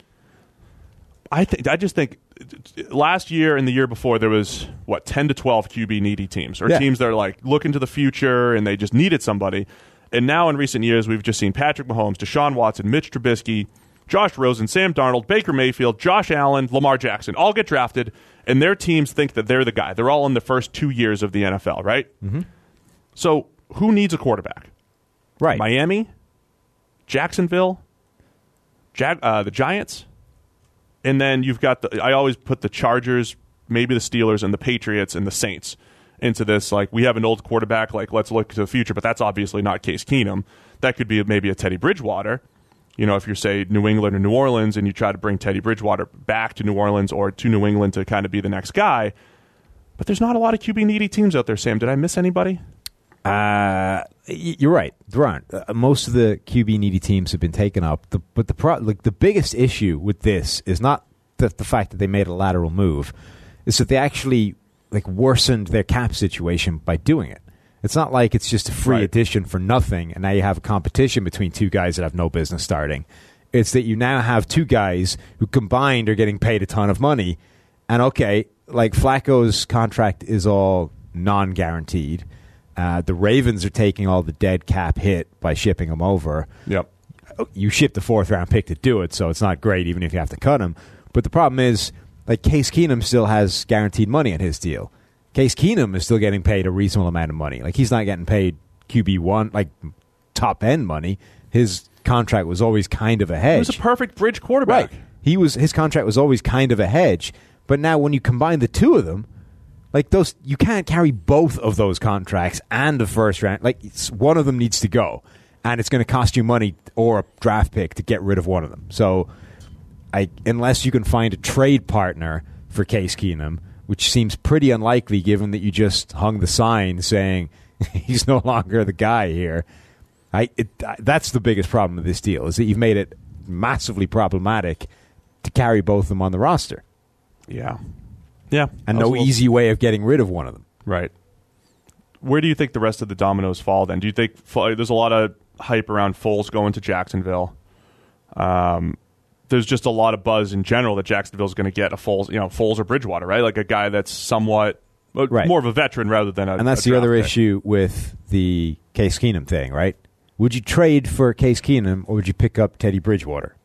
Speaker 2: I think I just think last year and the year before there was what ten to twelve Q B needy teams, or
Speaker 3: yeah.
Speaker 2: teams that are like looking to the future and they just needed somebody. And now in recent years we've just seen Patrick Mahomes, Deshaun Watson, Mitch Trubisky, Josh Rosen, Sam Darnold, Baker Mayfield, Josh Allen, Lamar Jackson all get drafted, and their teams think that they're the guy. They're all in the first two years of the N F L, right?
Speaker 3: Mm-hmm.
Speaker 2: So who needs a quarterback?
Speaker 3: Right.
Speaker 2: Miami, Jacksonville, Jag- uh, the Giants, and then you've got the. I always put the Chargers, maybe the Steelers, and the Patriots and the Saints into this. Like, we have an old quarterback. Like, let's look to the future, but that's obviously not Case Keenum. That could be maybe a Teddy Bridgewater. You know, if you're, say, New England or New Orleans, and you try to bring Teddy Bridgewater back to New Orleans or to New England to kind of be the next guy. But there's not a lot of Q B needy teams out there, Sam. Did I miss anybody?
Speaker 3: Uh, you're right. There aren't. Uh, most of the Q B needy teams have been taken up. The, but the pro, like the biggest issue with this is not the, the fact that they made a lateral move, is that they actually like worsened their cap situation by doing it. It's not like it's just a free
Speaker 2: right.
Speaker 3: addition for nothing, and now you have a competition between two guys that have no business starting. It's that you now have two guys who combined are getting paid a ton of money, and okay, like Flacco's contract is all non-guaranteed. Uh, the Ravens are taking all the dead cap hit by shipping him over.
Speaker 2: Yep.
Speaker 3: You shipped the fourth round pick to do it, so it's not great even if you have to cut him. But the problem is, like, Case Keenum still has guaranteed money in his deal. Case Keenum is still getting paid a reasonable amount of money. Like, he's not getting paid Q B one, like top end money. His contract was always kind of a hedge.
Speaker 2: He was a perfect bridge quarterback.
Speaker 3: Right. He was his contract was always kind of a hedge. But now when you combine the two of them, like those, you can't carry both of those contracts and the first round. Like, it's, one of them needs to go, and it's going to cost you money or a draft pick to get rid of one of them. So, I unless you can find a trade partner for Case Keenum, which seems pretty unlikely given that you just hung the sign saying he's no longer the guy here. I it, that's the biggest problem with this deal, is that you've made it massively problematic to carry both of them on the roster.
Speaker 2: Yeah. Yeah.
Speaker 3: And no
Speaker 2: little...
Speaker 3: easy way of getting rid of one of them.
Speaker 2: Right. Where do you think the rest of the dominoes fall then? Do you think there's a lot of hype around Foles going to Jacksonville? Um, there's just a lot of buzz in general that Jacksonville's going to get a Foles, you know, Foles or Bridgewater, right? Like a guy that's somewhat right. more of a veteran rather than a
Speaker 3: And that's
Speaker 2: a
Speaker 3: the other
Speaker 2: pick.
Speaker 3: issue with the Case Keenum thing, right? Would you trade for Case Keenum, or would you pick up Teddy Bridgewater?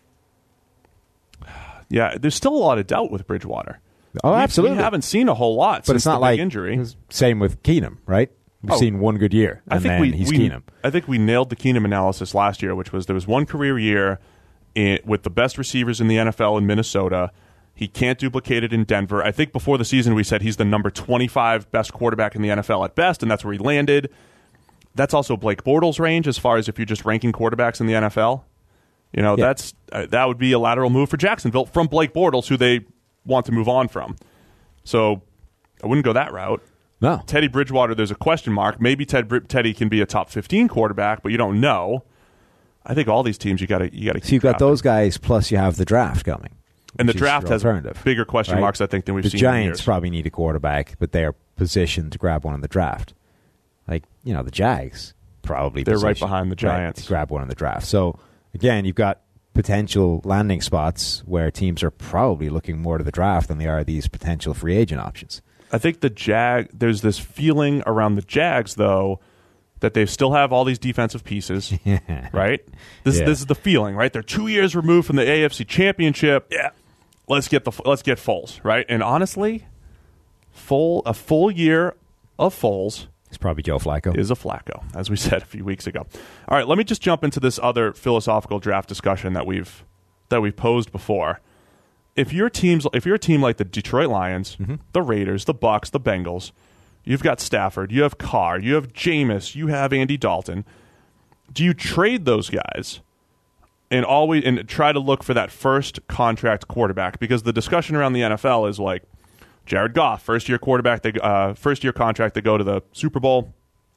Speaker 2: Yeah, there's still a lot of doubt with Bridgewater.
Speaker 3: Oh,
Speaker 2: we,
Speaker 3: absolutely.
Speaker 2: We haven't seen a whole lot
Speaker 3: but
Speaker 2: since
Speaker 3: it's not
Speaker 2: the
Speaker 3: like
Speaker 2: big injury.
Speaker 3: Same with Keenum, right? We've
Speaker 2: oh,
Speaker 3: seen one good year, and
Speaker 2: I think
Speaker 3: then
Speaker 2: we,
Speaker 3: he's
Speaker 2: we,
Speaker 3: Keenum.
Speaker 2: I think we nailed the Keenum analysis last year, which was there was one career year in, with the best receivers in the N F L in Minnesota. He can't duplicate it in Denver. I think before the season we said he's the number twenty-five best quarterback in the N F L at best, and that's where he landed. That's also Blake Bortles' range as far as if you're just ranking quarterbacks in the N F L. You know,
Speaker 3: yeah.
Speaker 2: that's uh, that would be a lateral move for Jacksonville from Blake Bortles, who they want to move on from. So I wouldn't go that route.
Speaker 3: No.
Speaker 2: Teddy Bridgewater, there's a question mark. Maybe Ted Teddy can be a top fifteen quarterback, but you don't know. I think all these teams you got to you got to.
Speaker 3: So you've got those guys, plus you have the draft coming,
Speaker 2: and the draft has bigger question
Speaker 3: right?
Speaker 2: marks, I think, than we've
Speaker 3: the
Speaker 2: seen.
Speaker 3: The Giants
Speaker 2: in years.
Speaker 3: probably need a quarterback, but they are positioned to grab one in the draft. Like, you know, the Jags probably
Speaker 2: they're
Speaker 3: positioned,
Speaker 2: right behind the Giants
Speaker 3: right, to grab one in the draft. So again, you've got potential landing spots where teams are probably looking more to the draft than they are these potential free agent options.
Speaker 2: I think the Jag there's this feeling around the Jags though that they still have all these defensive pieces, right? This
Speaker 3: yeah.
Speaker 2: this is the feeling, right? They're two years removed from the A F C Championship. Yeah, let's get the let's get Foles, right? And honestly, full a full year of Foles.
Speaker 3: It's probably Joe Flacco.
Speaker 2: Is a Flacco, as we said a few weeks ago. All right, let me just jump into this other philosophical draft discussion that we've that we've posed before. If your teams, if you're a team like the Detroit Lions, mm-hmm. the Raiders, the Bucs, the Bengals, you've got Stafford, you have Carr, you have Jameis, you have Andy Dalton. Do you trade those guys and always and try to look for that first contract quarterback? Because the discussion around the N F L is like Jared Goff, first year quarterback, they uh, first year contract, they go to the Super Bowl.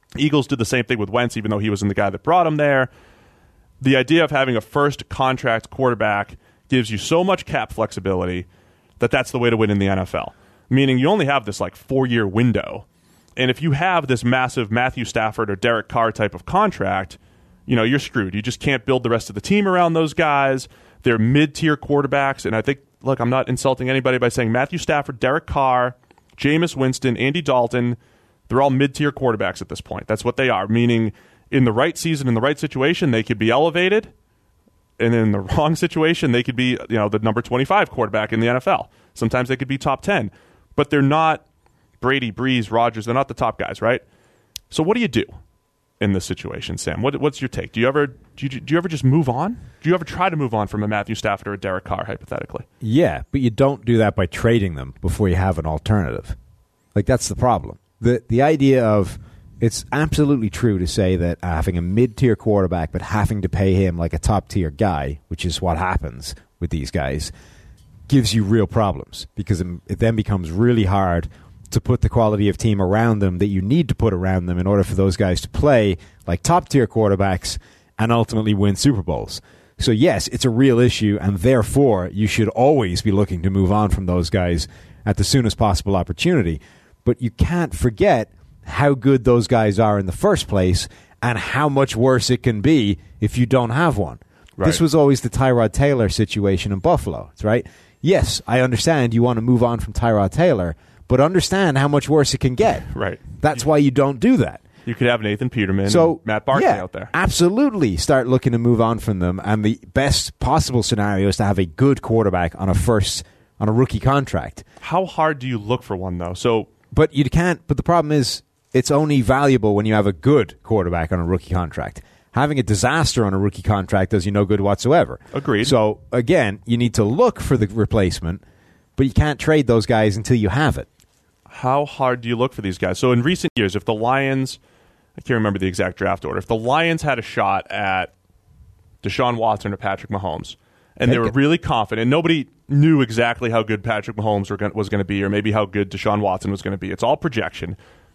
Speaker 2: Eagles did the same thing with Wentz, even though he wasn't the guy that brought him there. The idea of having a first contract quarterback gives you so much cap flexibility that that's the way to win in the N F L. Meaning you only have this like four-year window. And if you have this massive Matthew Stafford or Derek Carr type of contract, you know, you're screwed. You just can't build the rest of the team around those guys. They're mid-tier quarterbacks. And I think, look, I'm not insulting anybody by saying Matthew Stafford, Derek Carr, Jameis Winston, Andy Dalton, they're all mid-tier quarterbacks at this point. That's what they are, meaning in the right season, in the right situation, they could be elevated. And in the wrong situation, they could be, you know, the number twenty-five quarterback in the N F L. Sometimes they could be top ten. But they're not Brady, Breeze, Rodgers. They're not the top guys, right? So what do you do in this situation, Sam? What, what's your take? Do you ever do you, do you ever just move on? Do you ever try to move on from a Matthew Stafford or a Derek Carr, hypothetically?
Speaker 3: Yeah, but you don't do that by trading them before you have an alternative. Like, that's the problem. The the idea of, it's absolutely true to say that having a mid-tier quarterback but having to pay him like a top-tier guy, which is what happens with these guys, gives you real problems because it, it then becomes really hard to put the quality of team around them that you need to put around them in order for those guys to play like top-tier quarterbacks and ultimately win Super Bowls. So yes, it's a real issue, and therefore you should always be looking to move on from those guys at the soonest possible opportunity. But you can't forget how good those guys are in the first place and how much worse it can be if you don't have one. Right. This was always the Tyrod Taylor situation in Buffalo, right? Yes, I understand you want to move on from Tyrod Taylor, but understand how much worse it can get.
Speaker 2: Right.
Speaker 3: That's why you don't do that.
Speaker 2: You could have Nathan Peterman
Speaker 3: so,
Speaker 2: and Matt Barkley
Speaker 3: yeah,
Speaker 2: out there.
Speaker 3: Absolutely start looking to move on from them, and the best possible scenario is to have a good quarterback on a first on a rookie contract.
Speaker 2: How hard do you look for one, though? So,
Speaker 3: But you can't. But the problem is, it's only valuable when you have a good quarterback on a rookie contract. Having a disaster on a rookie contract does you no good whatsoever.
Speaker 2: Agreed.
Speaker 3: So, again, you need to look for the replacement, but you can't trade those guys until you have it.
Speaker 2: How hard do you look for these guys? So in recent years, if the Lions, I can't remember the exact draft order, if the Lions had a shot at Deshaun Watson or Patrick Mahomes, and
Speaker 3: Take
Speaker 2: they were
Speaker 3: it.
Speaker 2: really confident, and nobody knew exactly how good Patrick Mahomes was going to be, or maybe how good Deshaun Watson was going to be. It's all projection.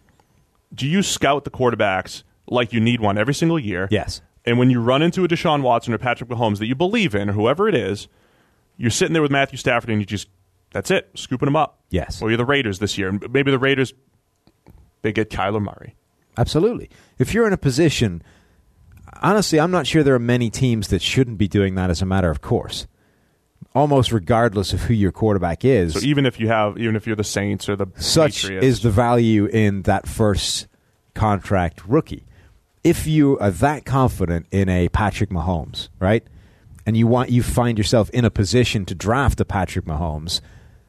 Speaker 2: Do you scout the quarterbacks like you need one every single year?
Speaker 3: Yes.
Speaker 2: And when you run into a Deshaun Watson or Patrick Mahomes that you believe in, or whoever it is, you're sitting there with Matthew Stafford and you just, that's it, scooping him up.
Speaker 3: Yes.
Speaker 2: Or you're the Raiders this year. And maybe the Raiders, they get Kyler Murray.
Speaker 3: Absolutely. If you're in a position, honestly, I'm not sure there are many teams that shouldn't be doing that as a matter of course. Almost regardless of who your quarterback is.
Speaker 2: So even if you have, even if you're the Saints or the
Speaker 3: such
Speaker 2: Patriots.
Speaker 3: is the value in that first contract rookie. If you are that confident in a Patrick Mahomes, right, and you want you find yourself in a position to draft a Patrick Mahomes,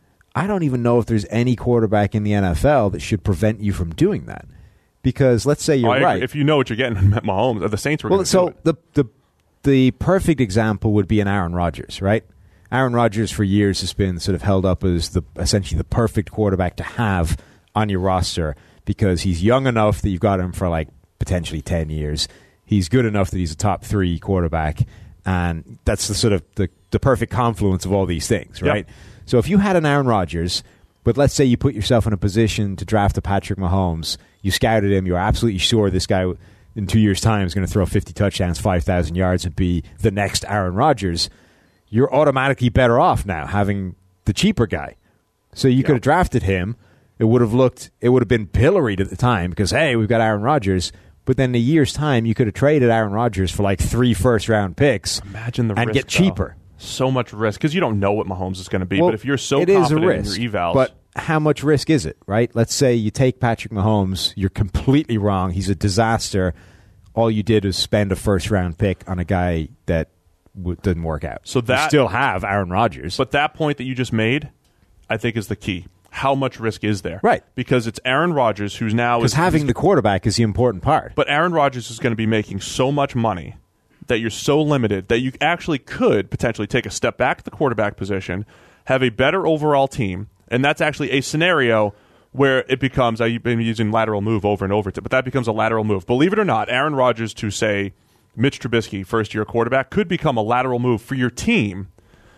Speaker 3: I don't even know if there's any quarterback in the N F L that should prevent you from doing that. Because let's say you're
Speaker 2: oh,
Speaker 3: right.
Speaker 2: If you know what you're getting in Mahomes, or the Saints were
Speaker 3: well,
Speaker 2: going to
Speaker 3: so
Speaker 2: do it.
Speaker 3: the the the perfect example would be an Aaron Rodgers, right? Aaron Rodgers for years has been sort of held up as the essentially the perfect quarterback to have on your roster because he's young enough that you've got him for like potentially ten years. He's good enough that he's a top three quarterback, and that's the sort of the, the perfect confluence of all these things, right?
Speaker 2: Yep.
Speaker 3: So if you had an Aaron Rodgers, but let's say you put yourself in a position to draft a Patrick Mahomes, you scouted him, you're absolutely sure this guy in two years' time is going to throw fifty touchdowns, five thousand yards, and be the next Aaron Rodgers, you're automatically better off now having the cheaper guy. So you
Speaker 2: Yep.
Speaker 3: could have drafted him. It would have looked, it would have been pilloried at the time because, hey, we've got Aaron Rodgers. But then in a year's time, you could have traded Aaron Rodgers for like three first-round picks.
Speaker 2: Imagine the
Speaker 3: and
Speaker 2: risk,
Speaker 3: get cheaper.
Speaker 2: Though. So much risk because you don't know what Mahomes is going to be.
Speaker 3: Well,
Speaker 2: but if you're so
Speaker 3: it is a
Speaker 2: confident
Speaker 3: risk,
Speaker 2: in your evals,
Speaker 3: but how much risk is it, right? Let's say you take Patrick Mahomes, you're completely wrong. He's a disaster. All you did was spend a first-round pick on a guy that w- didn't work out.
Speaker 2: So that
Speaker 3: you still have Aaron Rodgers.
Speaker 2: But that point that you just made, I think, is the key. How much risk is there?
Speaker 3: Right.
Speaker 2: Because it's Aaron Rodgers who's now...
Speaker 3: Because having the quarterback is the important part.
Speaker 2: But Aaron Rodgers is going to be making so much money that you're so limited that you actually could potentially take a step back at the quarterback position, have a better overall team, and that's actually a scenario where it becomes... I've been using lateral move over and over, to, but that becomes a lateral move. Believe it or not, Aaron Rodgers to, say, Mitch Trubisky, first-year quarterback, could become a lateral move for your team.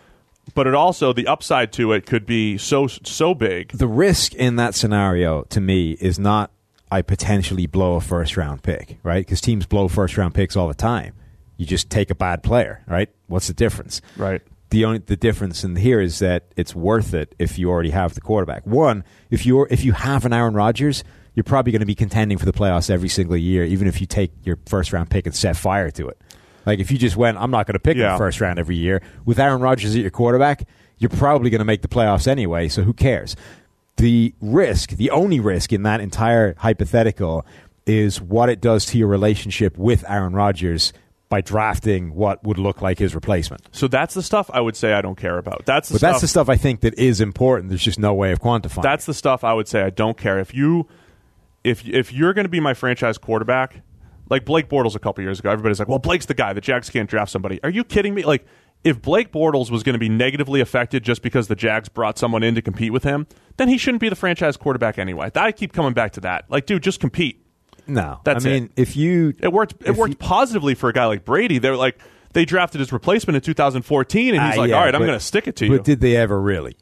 Speaker 2: But it also, the upside to it could be so so big.
Speaker 3: The risk in that scenario, to me, is not I potentially blow a first-round pick, right? Because teams blow first-round picks all the time. You just take a bad player, right? What's the difference?
Speaker 2: Right.
Speaker 3: The only the difference in here is that it's worth it if you already have the quarterback. One, if you if you have an Aaron Rodgers, you're probably going to be contending for the playoffs every single year, even if you take your first-round pick and set fire to it. Like, if you just went, I'm not going to pick
Speaker 2: yeah.
Speaker 3: the first round every year, with Aaron Rodgers at your quarterback, you're probably going to make the playoffs anyway, so who cares? The risk, the only risk in that entire hypothetical is what it does to your relationship with Aaron Rodgers by drafting what would look like his replacement.
Speaker 2: So that's the stuff I would say I don't care about. That's the
Speaker 3: but
Speaker 2: stuff,
Speaker 3: that's the stuff I think that is important. There's just no way of quantifying.
Speaker 2: That's the stuff I would say I don't care. If you, if if you're going to be my franchise quarterback, like Blake Bortles a couple years ago, everybody's like, well, Blake's the guy. The Jags can't draft somebody. Are you kidding me? Like, if Blake Bortles was going to be negatively affected just because the Jags brought someone in to compete with him, then he shouldn't be the franchise quarterback anyway. I keep coming back to that. Like, dude, just compete.
Speaker 3: No.
Speaker 2: That's
Speaker 3: I mean,
Speaker 2: it.
Speaker 3: if you...
Speaker 2: It worked It worked you, positively for a guy like Brady. They're like, they drafted his replacement in two thousand fourteen, and he's uh, like,
Speaker 3: yeah,
Speaker 2: all right,
Speaker 3: but,
Speaker 2: I'm going to stick it to
Speaker 3: but
Speaker 2: you.
Speaker 3: But did they ever really?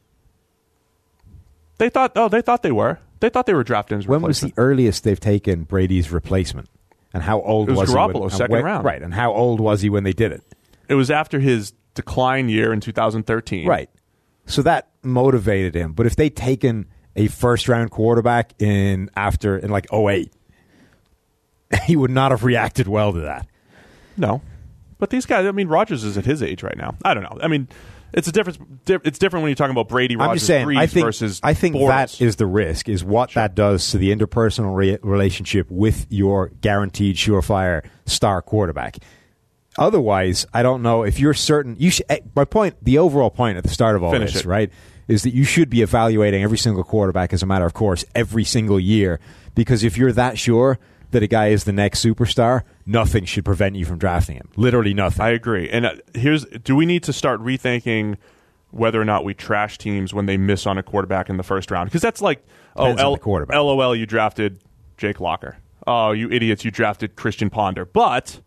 Speaker 2: They thought, oh, they thought they were. They thought they were drafting his
Speaker 3: when
Speaker 2: replacement.
Speaker 3: When was the earliest they've taken Brady's replacement? And how old
Speaker 2: it was,
Speaker 3: was
Speaker 2: Garoppolo,
Speaker 3: he? When,
Speaker 2: second
Speaker 3: when,
Speaker 2: round.
Speaker 3: Right, and how old was he when they did it?
Speaker 2: It was after his decline year in two thousand thirteen.
Speaker 3: Right. So that motivated him. But if they'd taken a first-round quarterback in after in like oh eight, he would not have reacted well to that.
Speaker 2: No. But these guys, I mean, Rodgers is at his age right now. I don't know. I mean, it's a difference. It's different when you're talking about Brady, Rodgers,
Speaker 3: I'm just saying,
Speaker 2: Brees
Speaker 3: I think,
Speaker 2: versus
Speaker 3: I think
Speaker 2: Bortles.
Speaker 3: that is the risk, is what sure. that does to the interpersonal re- relationship with your guaranteed surefire star quarterback. Otherwise, I don't know if you're certain. You should, my point, the overall point at the start of all
Speaker 2: Finish
Speaker 3: this,
Speaker 2: it.
Speaker 3: right, is that you should be evaluating every single quarterback as a matter of course every single year, because if you're that sure that a guy is the next superstar, nothing should prevent you from drafting him. Literally nothing.
Speaker 2: I agree. And uh, here's, do we need to start rethinking whether or not we trash teams when they miss on a quarterback in the first round? Because that's like, oh, L- LOL, you drafted Jake Locker. Oh, you idiots, you drafted Christian Ponder. But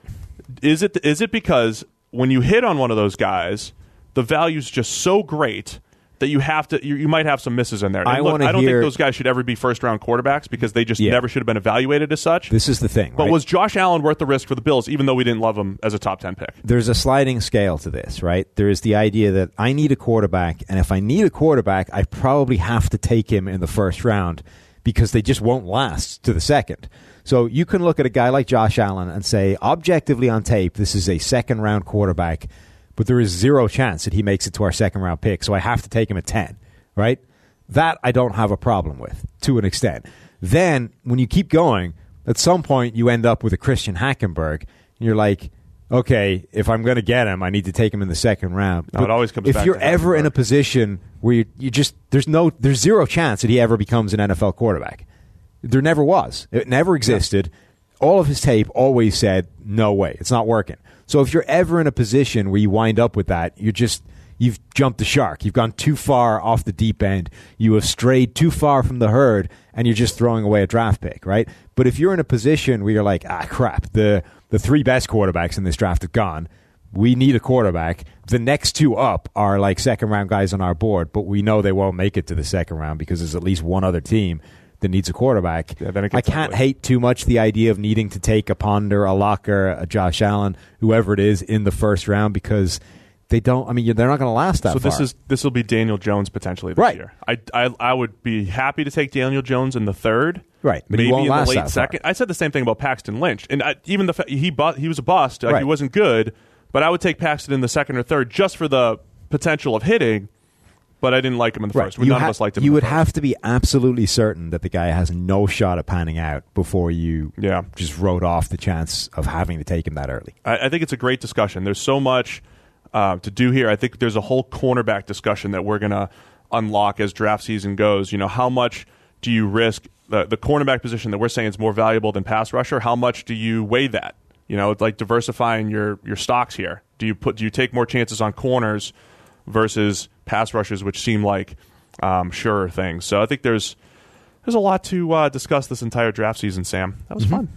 Speaker 2: is it is it because when you hit on one of those guys, the value's just so great that you have to, you, you might have some misses in there. And
Speaker 3: I,
Speaker 2: look, I don't
Speaker 3: hear,
Speaker 2: think those guys should ever be first-round quarterbacks because they just
Speaker 3: yeah.
Speaker 2: never should have been evaluated as such.
Speaker 3: This is the thing,
Speaker 2: But
Speaker 3: right?
Speaker 2: was Josh Allen worth the risk for the Bills, even though we didn't love him as a top ten pick?
Speaker 3: There's a sliding scale to this, right? There is the idea that I need a quarterback, and if I need a quarterback, I probably have to take him in the first round because they just won't last to the second. So you can look at a guy like Josh Allen and say, objectively on tape, this is a second-round quarterback, but there is zero chance that he makes it to our second-round pick, so I have to take him at ten. Right? That I don't have a problem with, to an extent. Then, when you keep going, at some point you end up with a Christian Hackenberg, and you're like, okay, if I'm going to get him, I need to take him in the second round.
Speaker 2: No, it always comes
Speaker 3: if
Speaker 2: back
Speaker 3: you're
Speaker 2: to
Speaker 3: ever in a position where you, you just, there's no, there's zero chance that he ever becomes an N F L quarterback. There never was. It never existed. Yeah. All of his tape always said, no way, it's not working. So if you're ever in a position where you wind up with that, you're just, you've jumped the shark. You've gone too far off the deep end. You have strayed too far from the herd, and you're just throwing away a draft pick, right? But if you're in a position where you're like, ah, crap, the, the three best quarterbacks in this draft have gone. We need a quarterback. The next two up are like second-round guys on our board, but we know they won't make it to the second round because there's at least one other team that needs a quarterback.
Speaker 2: Yeah, then it
Speaker 3: I
Speaker 2: gets
Speaker 3: can't
Speaker 2: ugly.
Speaker 3: hate too much the idea of needing to take a Ponder, a Locker, a Josh Allen, whoever it is, in the first round because they don't. I mean, they're not going to last that
Speaker 2: so
Speaker 3: far.
Speaker 2: So this is this will be Daniel Jones potentially this
Speaker 3: right.
Speaker 2: year. I, I I would be happy to take Daniel Jones in the third,
Speaker 3: right? But
Speaker 2: maybe
Speaker 3: he won't
Speaker 2: in the
Speaker 3: last
Speaker 2: late
Speaker 3: that
Speaker 2: second.
Speaker 3: far.
Speaker 2: I said the same thing about Paxton Lynch, and I, even the fa- he bu- he was a bust. Like
Speaker 3: right.
Speaker 2: He wasn't good, but I would take Paxton in the second or third just for the potential of hitting. But I didn't like him in the
Speaker 3: right.
Speaker 2: first. None
Speaker 3: ha-
Speaker 2: of us liked him.
Speaker 3: You
Speaker 2: in the
Speaker 3: would
Speaker 2: first.
Speaker 3: have to be absolutely certain that the guy has no shot at panning out before you
Speaker 2: yeah.
Speaker 3: just wrote off the chance of having to take him that early.
Speaker 2: I, I think it's a great discussion. There's so much uh, to do here. I think there's a whole cornerback discussion that we're going to unlock as draft season goes. You know, how much do you risk the, the cornerback position that we're saying is more valuable than pass rusher? How much do you weigh that? You know, it's like diversifying your, your stocks here. Do you put do you take more chances on corners versus pass rushers, which seem like um, surer things? So I think there's there's a lot to uh, discuss this entire draft season, Sam. That was
Speaker 3: mm-hmm.
Speaker 2: fun.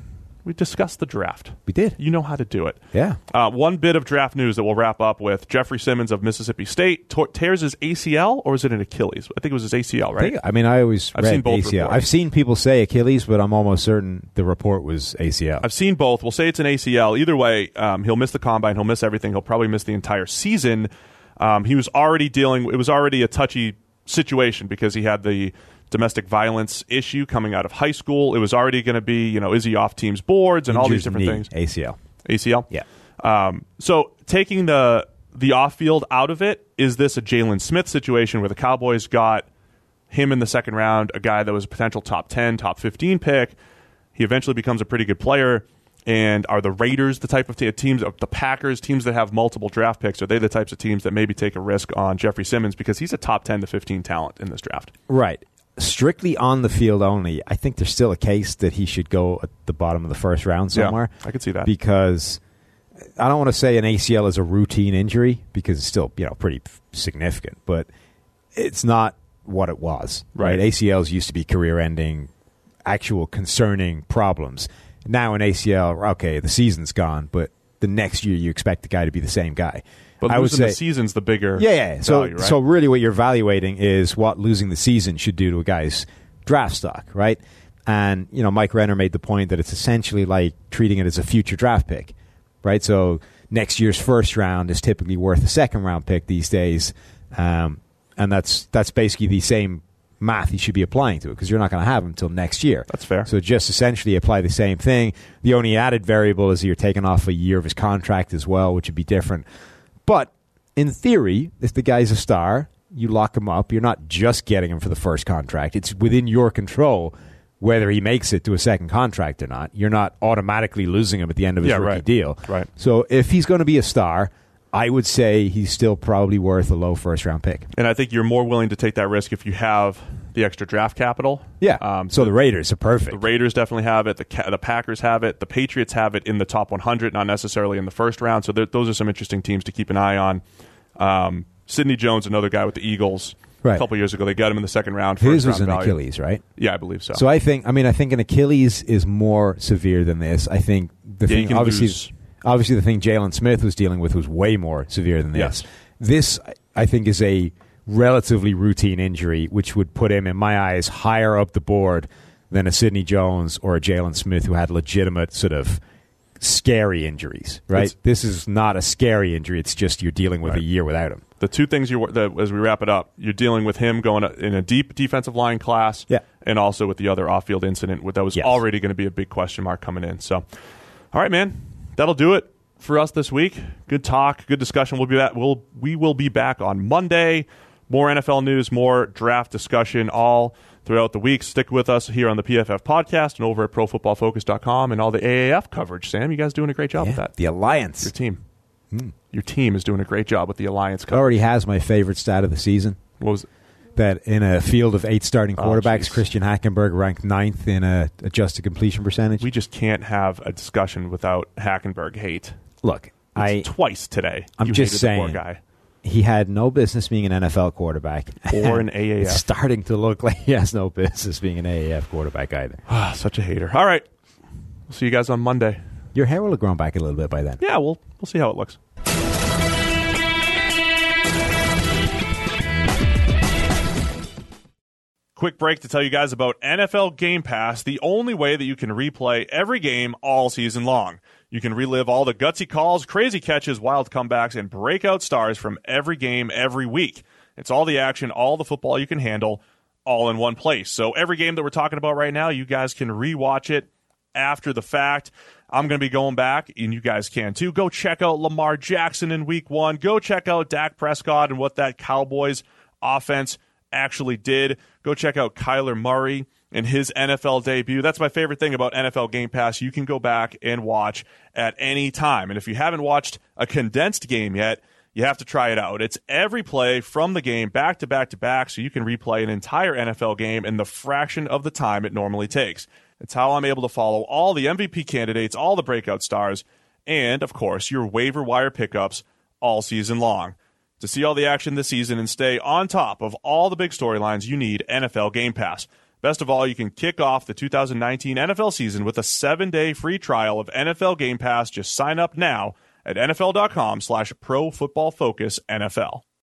Speaker 2: We discussed the draft.
Speaker 3: We did.
Speaker 2: You know how to do it.
Speaker 3: Yeah.
Speaker 2: Uh, one bit of draft news that we'll wrap up with. Jeffrey Simmons of Mississippi State t- tears his A C L, or is it an Achilles? I think it was his A C L, right?
Speaker 3: I, think, I mean, I always
Speaker 2: I've
Speaker 3: read
Speaker 2: seen both
Speaker 3: A C L.
Speaker 2: reports.
Speaker 3: I've seen people say Achilles, but I'm almost certain the report was A C L.
Speaker 2: I've seen both. We'll say it's an A C L. Either way, um, he'll miss the combine. He'll miss everything. He'll probably miss the entire season. Um, he was already dealing – it was already a touchy situation because he had the – domestic violence issue coming out of high school. It was already going to be, you know, is he off teams' boards and
Speaker 3: Injured
Speaker 2: all these different
Speaker 3: knee,
Speaker 2: things.
Speaker 3: A C L.
Speaker 2: A C L?
Speaker 3: Yeah.
Speaker 2: Um, so taking the the off-field out of it, is this a Jalen Smith situation where the Cowboys got him in the second round, a guy that was a potential top ten, top fifteen pick? He eventually becomes a pretty good player. And are the Raiders the type of t- teams, the Packers, teams that have multiple draft picks, are they the types of teams that maybe take a risk on Jeffrey Simmons because he's a top ten to fifteen talent in this draft?
Speaker 3: Right. Strictly on the field only, I think there's still a case that he should go at the bottom of the first round somewhere.
Speaker 2: Yeah, I could see that.
Speaker 3: Because I don't want to say an A C L is a routine injury because it's still, you know, pretty significant, but it's not what it was. Right. right? A C Ls used to be career-ending, actual concerning problems. Now an A C L, okay, the season's gone, but the next year you expect the guy to be the same guy.
Speaker 2: But
Speaker 3: I
Speaker 2: losing
Speaker 3: would say,
Speaker 2: the season's the bigger
Speaker 3: yeah, yeah. So,
Speaker 2: value, right?
Speaker 3: so really what you're evaluating is what losing the season should do to a guy's draft stock, right? And, you know, Mike Renner made the point that it's essentially like treating it as a future draft pick, right? So next year's first round is typically worth a second round pick these days. Um, and that's that's basically the same math you should be applying to it because you're not going to have him until next year.
Speaker 2: That's fair.
Speaker 3: So just essentially apply the same thing. The only added variable is you're taking off a year of his contract as well, which would be different. But in theory, if the guy's a star, you lock him up. You're not just getting him for the first contract. It's within your control whether he makes it to a second contract or not. You're not automatically losing him at the end of his
Speaker 2: yeah,
Speaker 3: rookie
Speaker 2: right.
Speaker 3: deal.
Speaker 2: Right.
Speaker 3: So if he's going to be a star, I would say he's still probably worth a low first-round pick.
Speaker 2: And I think you're more willing to take that risk if you have the extra draft capital.
Speaker 3: Yeah.
Speaker 2: Um,
Speaker 3: so the, the Raiders are perfect.
Speaker 2: The Raiders definitely have it. The the Packers have it. The Patriots have it in the top one hundred, not necessarily in the first round. So those are some interesting teams to keep an eye on. Um, Sidney Jones, another guy with the Eagles.
Speaker 3: Right.
Speaker 2: A couple years ago, they got him in the second round.
Speaker 3: His was an
Speaker 2: value.
Speaker 3: Achilles, right?
Speaker 2: Yeah, I believe so.
Speaker 3: So I think, I mean, I think an Achilles is more severe than this. I think the
Speaker 2: yeah,
Speaker 3: thing, obviously,
Speaker 2: lose.
Speaker 3: obviously, the thing Jalen Smith was dealing with was way more severe than this.
Speaker 2: Yes.
Speaker 3: This, I think, is a relatively routine injury, which would put him, in my eyes, higher up the board than a Sidney Jones or a Jalen Smith who had legitimate sort of scary injuries, right? It's, this is not a scary injury. It's just you're dealing with
Speaker 2: right.
Speaker 3: a year without him.
Speaker 2: The two things, you the, as we wrap it up, you're dealing with him going in a deep defensive line class
Speaker 3: yeah.
Speaker 2: and also with the other off-field incident that was
Speaker 3: yes.
Speaker 2: already going to be a big question mark coming in. So, all right, man, that'll do it for us this week. Good talk, good discussion. We'll be back, we'll, we will be back on Monday. More N F L news, more draft discussion all throughout the week. Stick with us here on the P F F podcast and over at pro football focus dot com and all the A A F coverage. Sam, you guys doing a great job
Speaker 3: yeah,
Speaker 2: with that.
Speaker 3: The Alliance.
Speaker 2: Your team.
Speaker 3: Hmm.
Speaker 2: Your team is doing a great job with the Alliance coverage.
Speaker 3: Already has my favorite stat of the season.
Speaker 2: What was it?
Speaker 3: That in a field of eight starting quarterbacks,
Speaker 2: oh,
Speaker 3: Christian Hackenberg ranked ninth in a adjusted completion percentage.
Speaker 2: We just can't have a discussion without Hackenberg hate.
Speaker 3: Look,
Speaker 2: it's
Speaker 3: I
Speaker 2: twice today.
Speaker 3: I'm
Speaker 2: you
Speaker 3: just
Speaker 2: hated
Speaker 3: saying.
Speaker 2: The poor guy.
Speaker 3: He had no business being an N F L quarterback.
Speaker 2: Or an A A F.
Speaker 3: It's starting to look like he has no business being an A A F quarterback either.
Speaker 2: Ah, such a hater. All right. We'll see you guys on Monday.
Speaker 3: Your hair will have grown back a little bit by then.
Speaker 2: Yeah, we'll, we'll see how it looks. Quick break to tell you guys about N F L Game Pass, the only way that you can replay every game all season long. You can relive all the gutsy calls, crazy catches, wild comebacks, and breakout stars from every game every week. It's all the action, all the football you can handle, all in one place. So every game that we're talking about right now, you guys can rewatch it after the fact. I'm going to be going back, and you guys can too. Go check out Lamar Jackson in week one. Go check out Dak Prescott and what that Cowboys offense actually did. Go check out Kyler Murray in his N F L debut. That's my favorite thing about N F L Game Pass. You can go back and watch at any time. And if you haven't watched a condensed game yet, you have to try it out. It's every play from the game back to back to back, so you can replay an entire N F L game in the fraction of the time it normally takes. It's how I'm able to follow all the M V P candidates, all the breakout stars, and, of course, your waiver wire pickups all season long. To see all the action this season and stay on top of all the big storylines, you need N F L Game Pass. Best of all, you can kick off the two thousand nineteen N F L season with a seven-day free trial of N F L Game Pass. Just sign up now at N F L dot com slash Pro Football Focus N F L.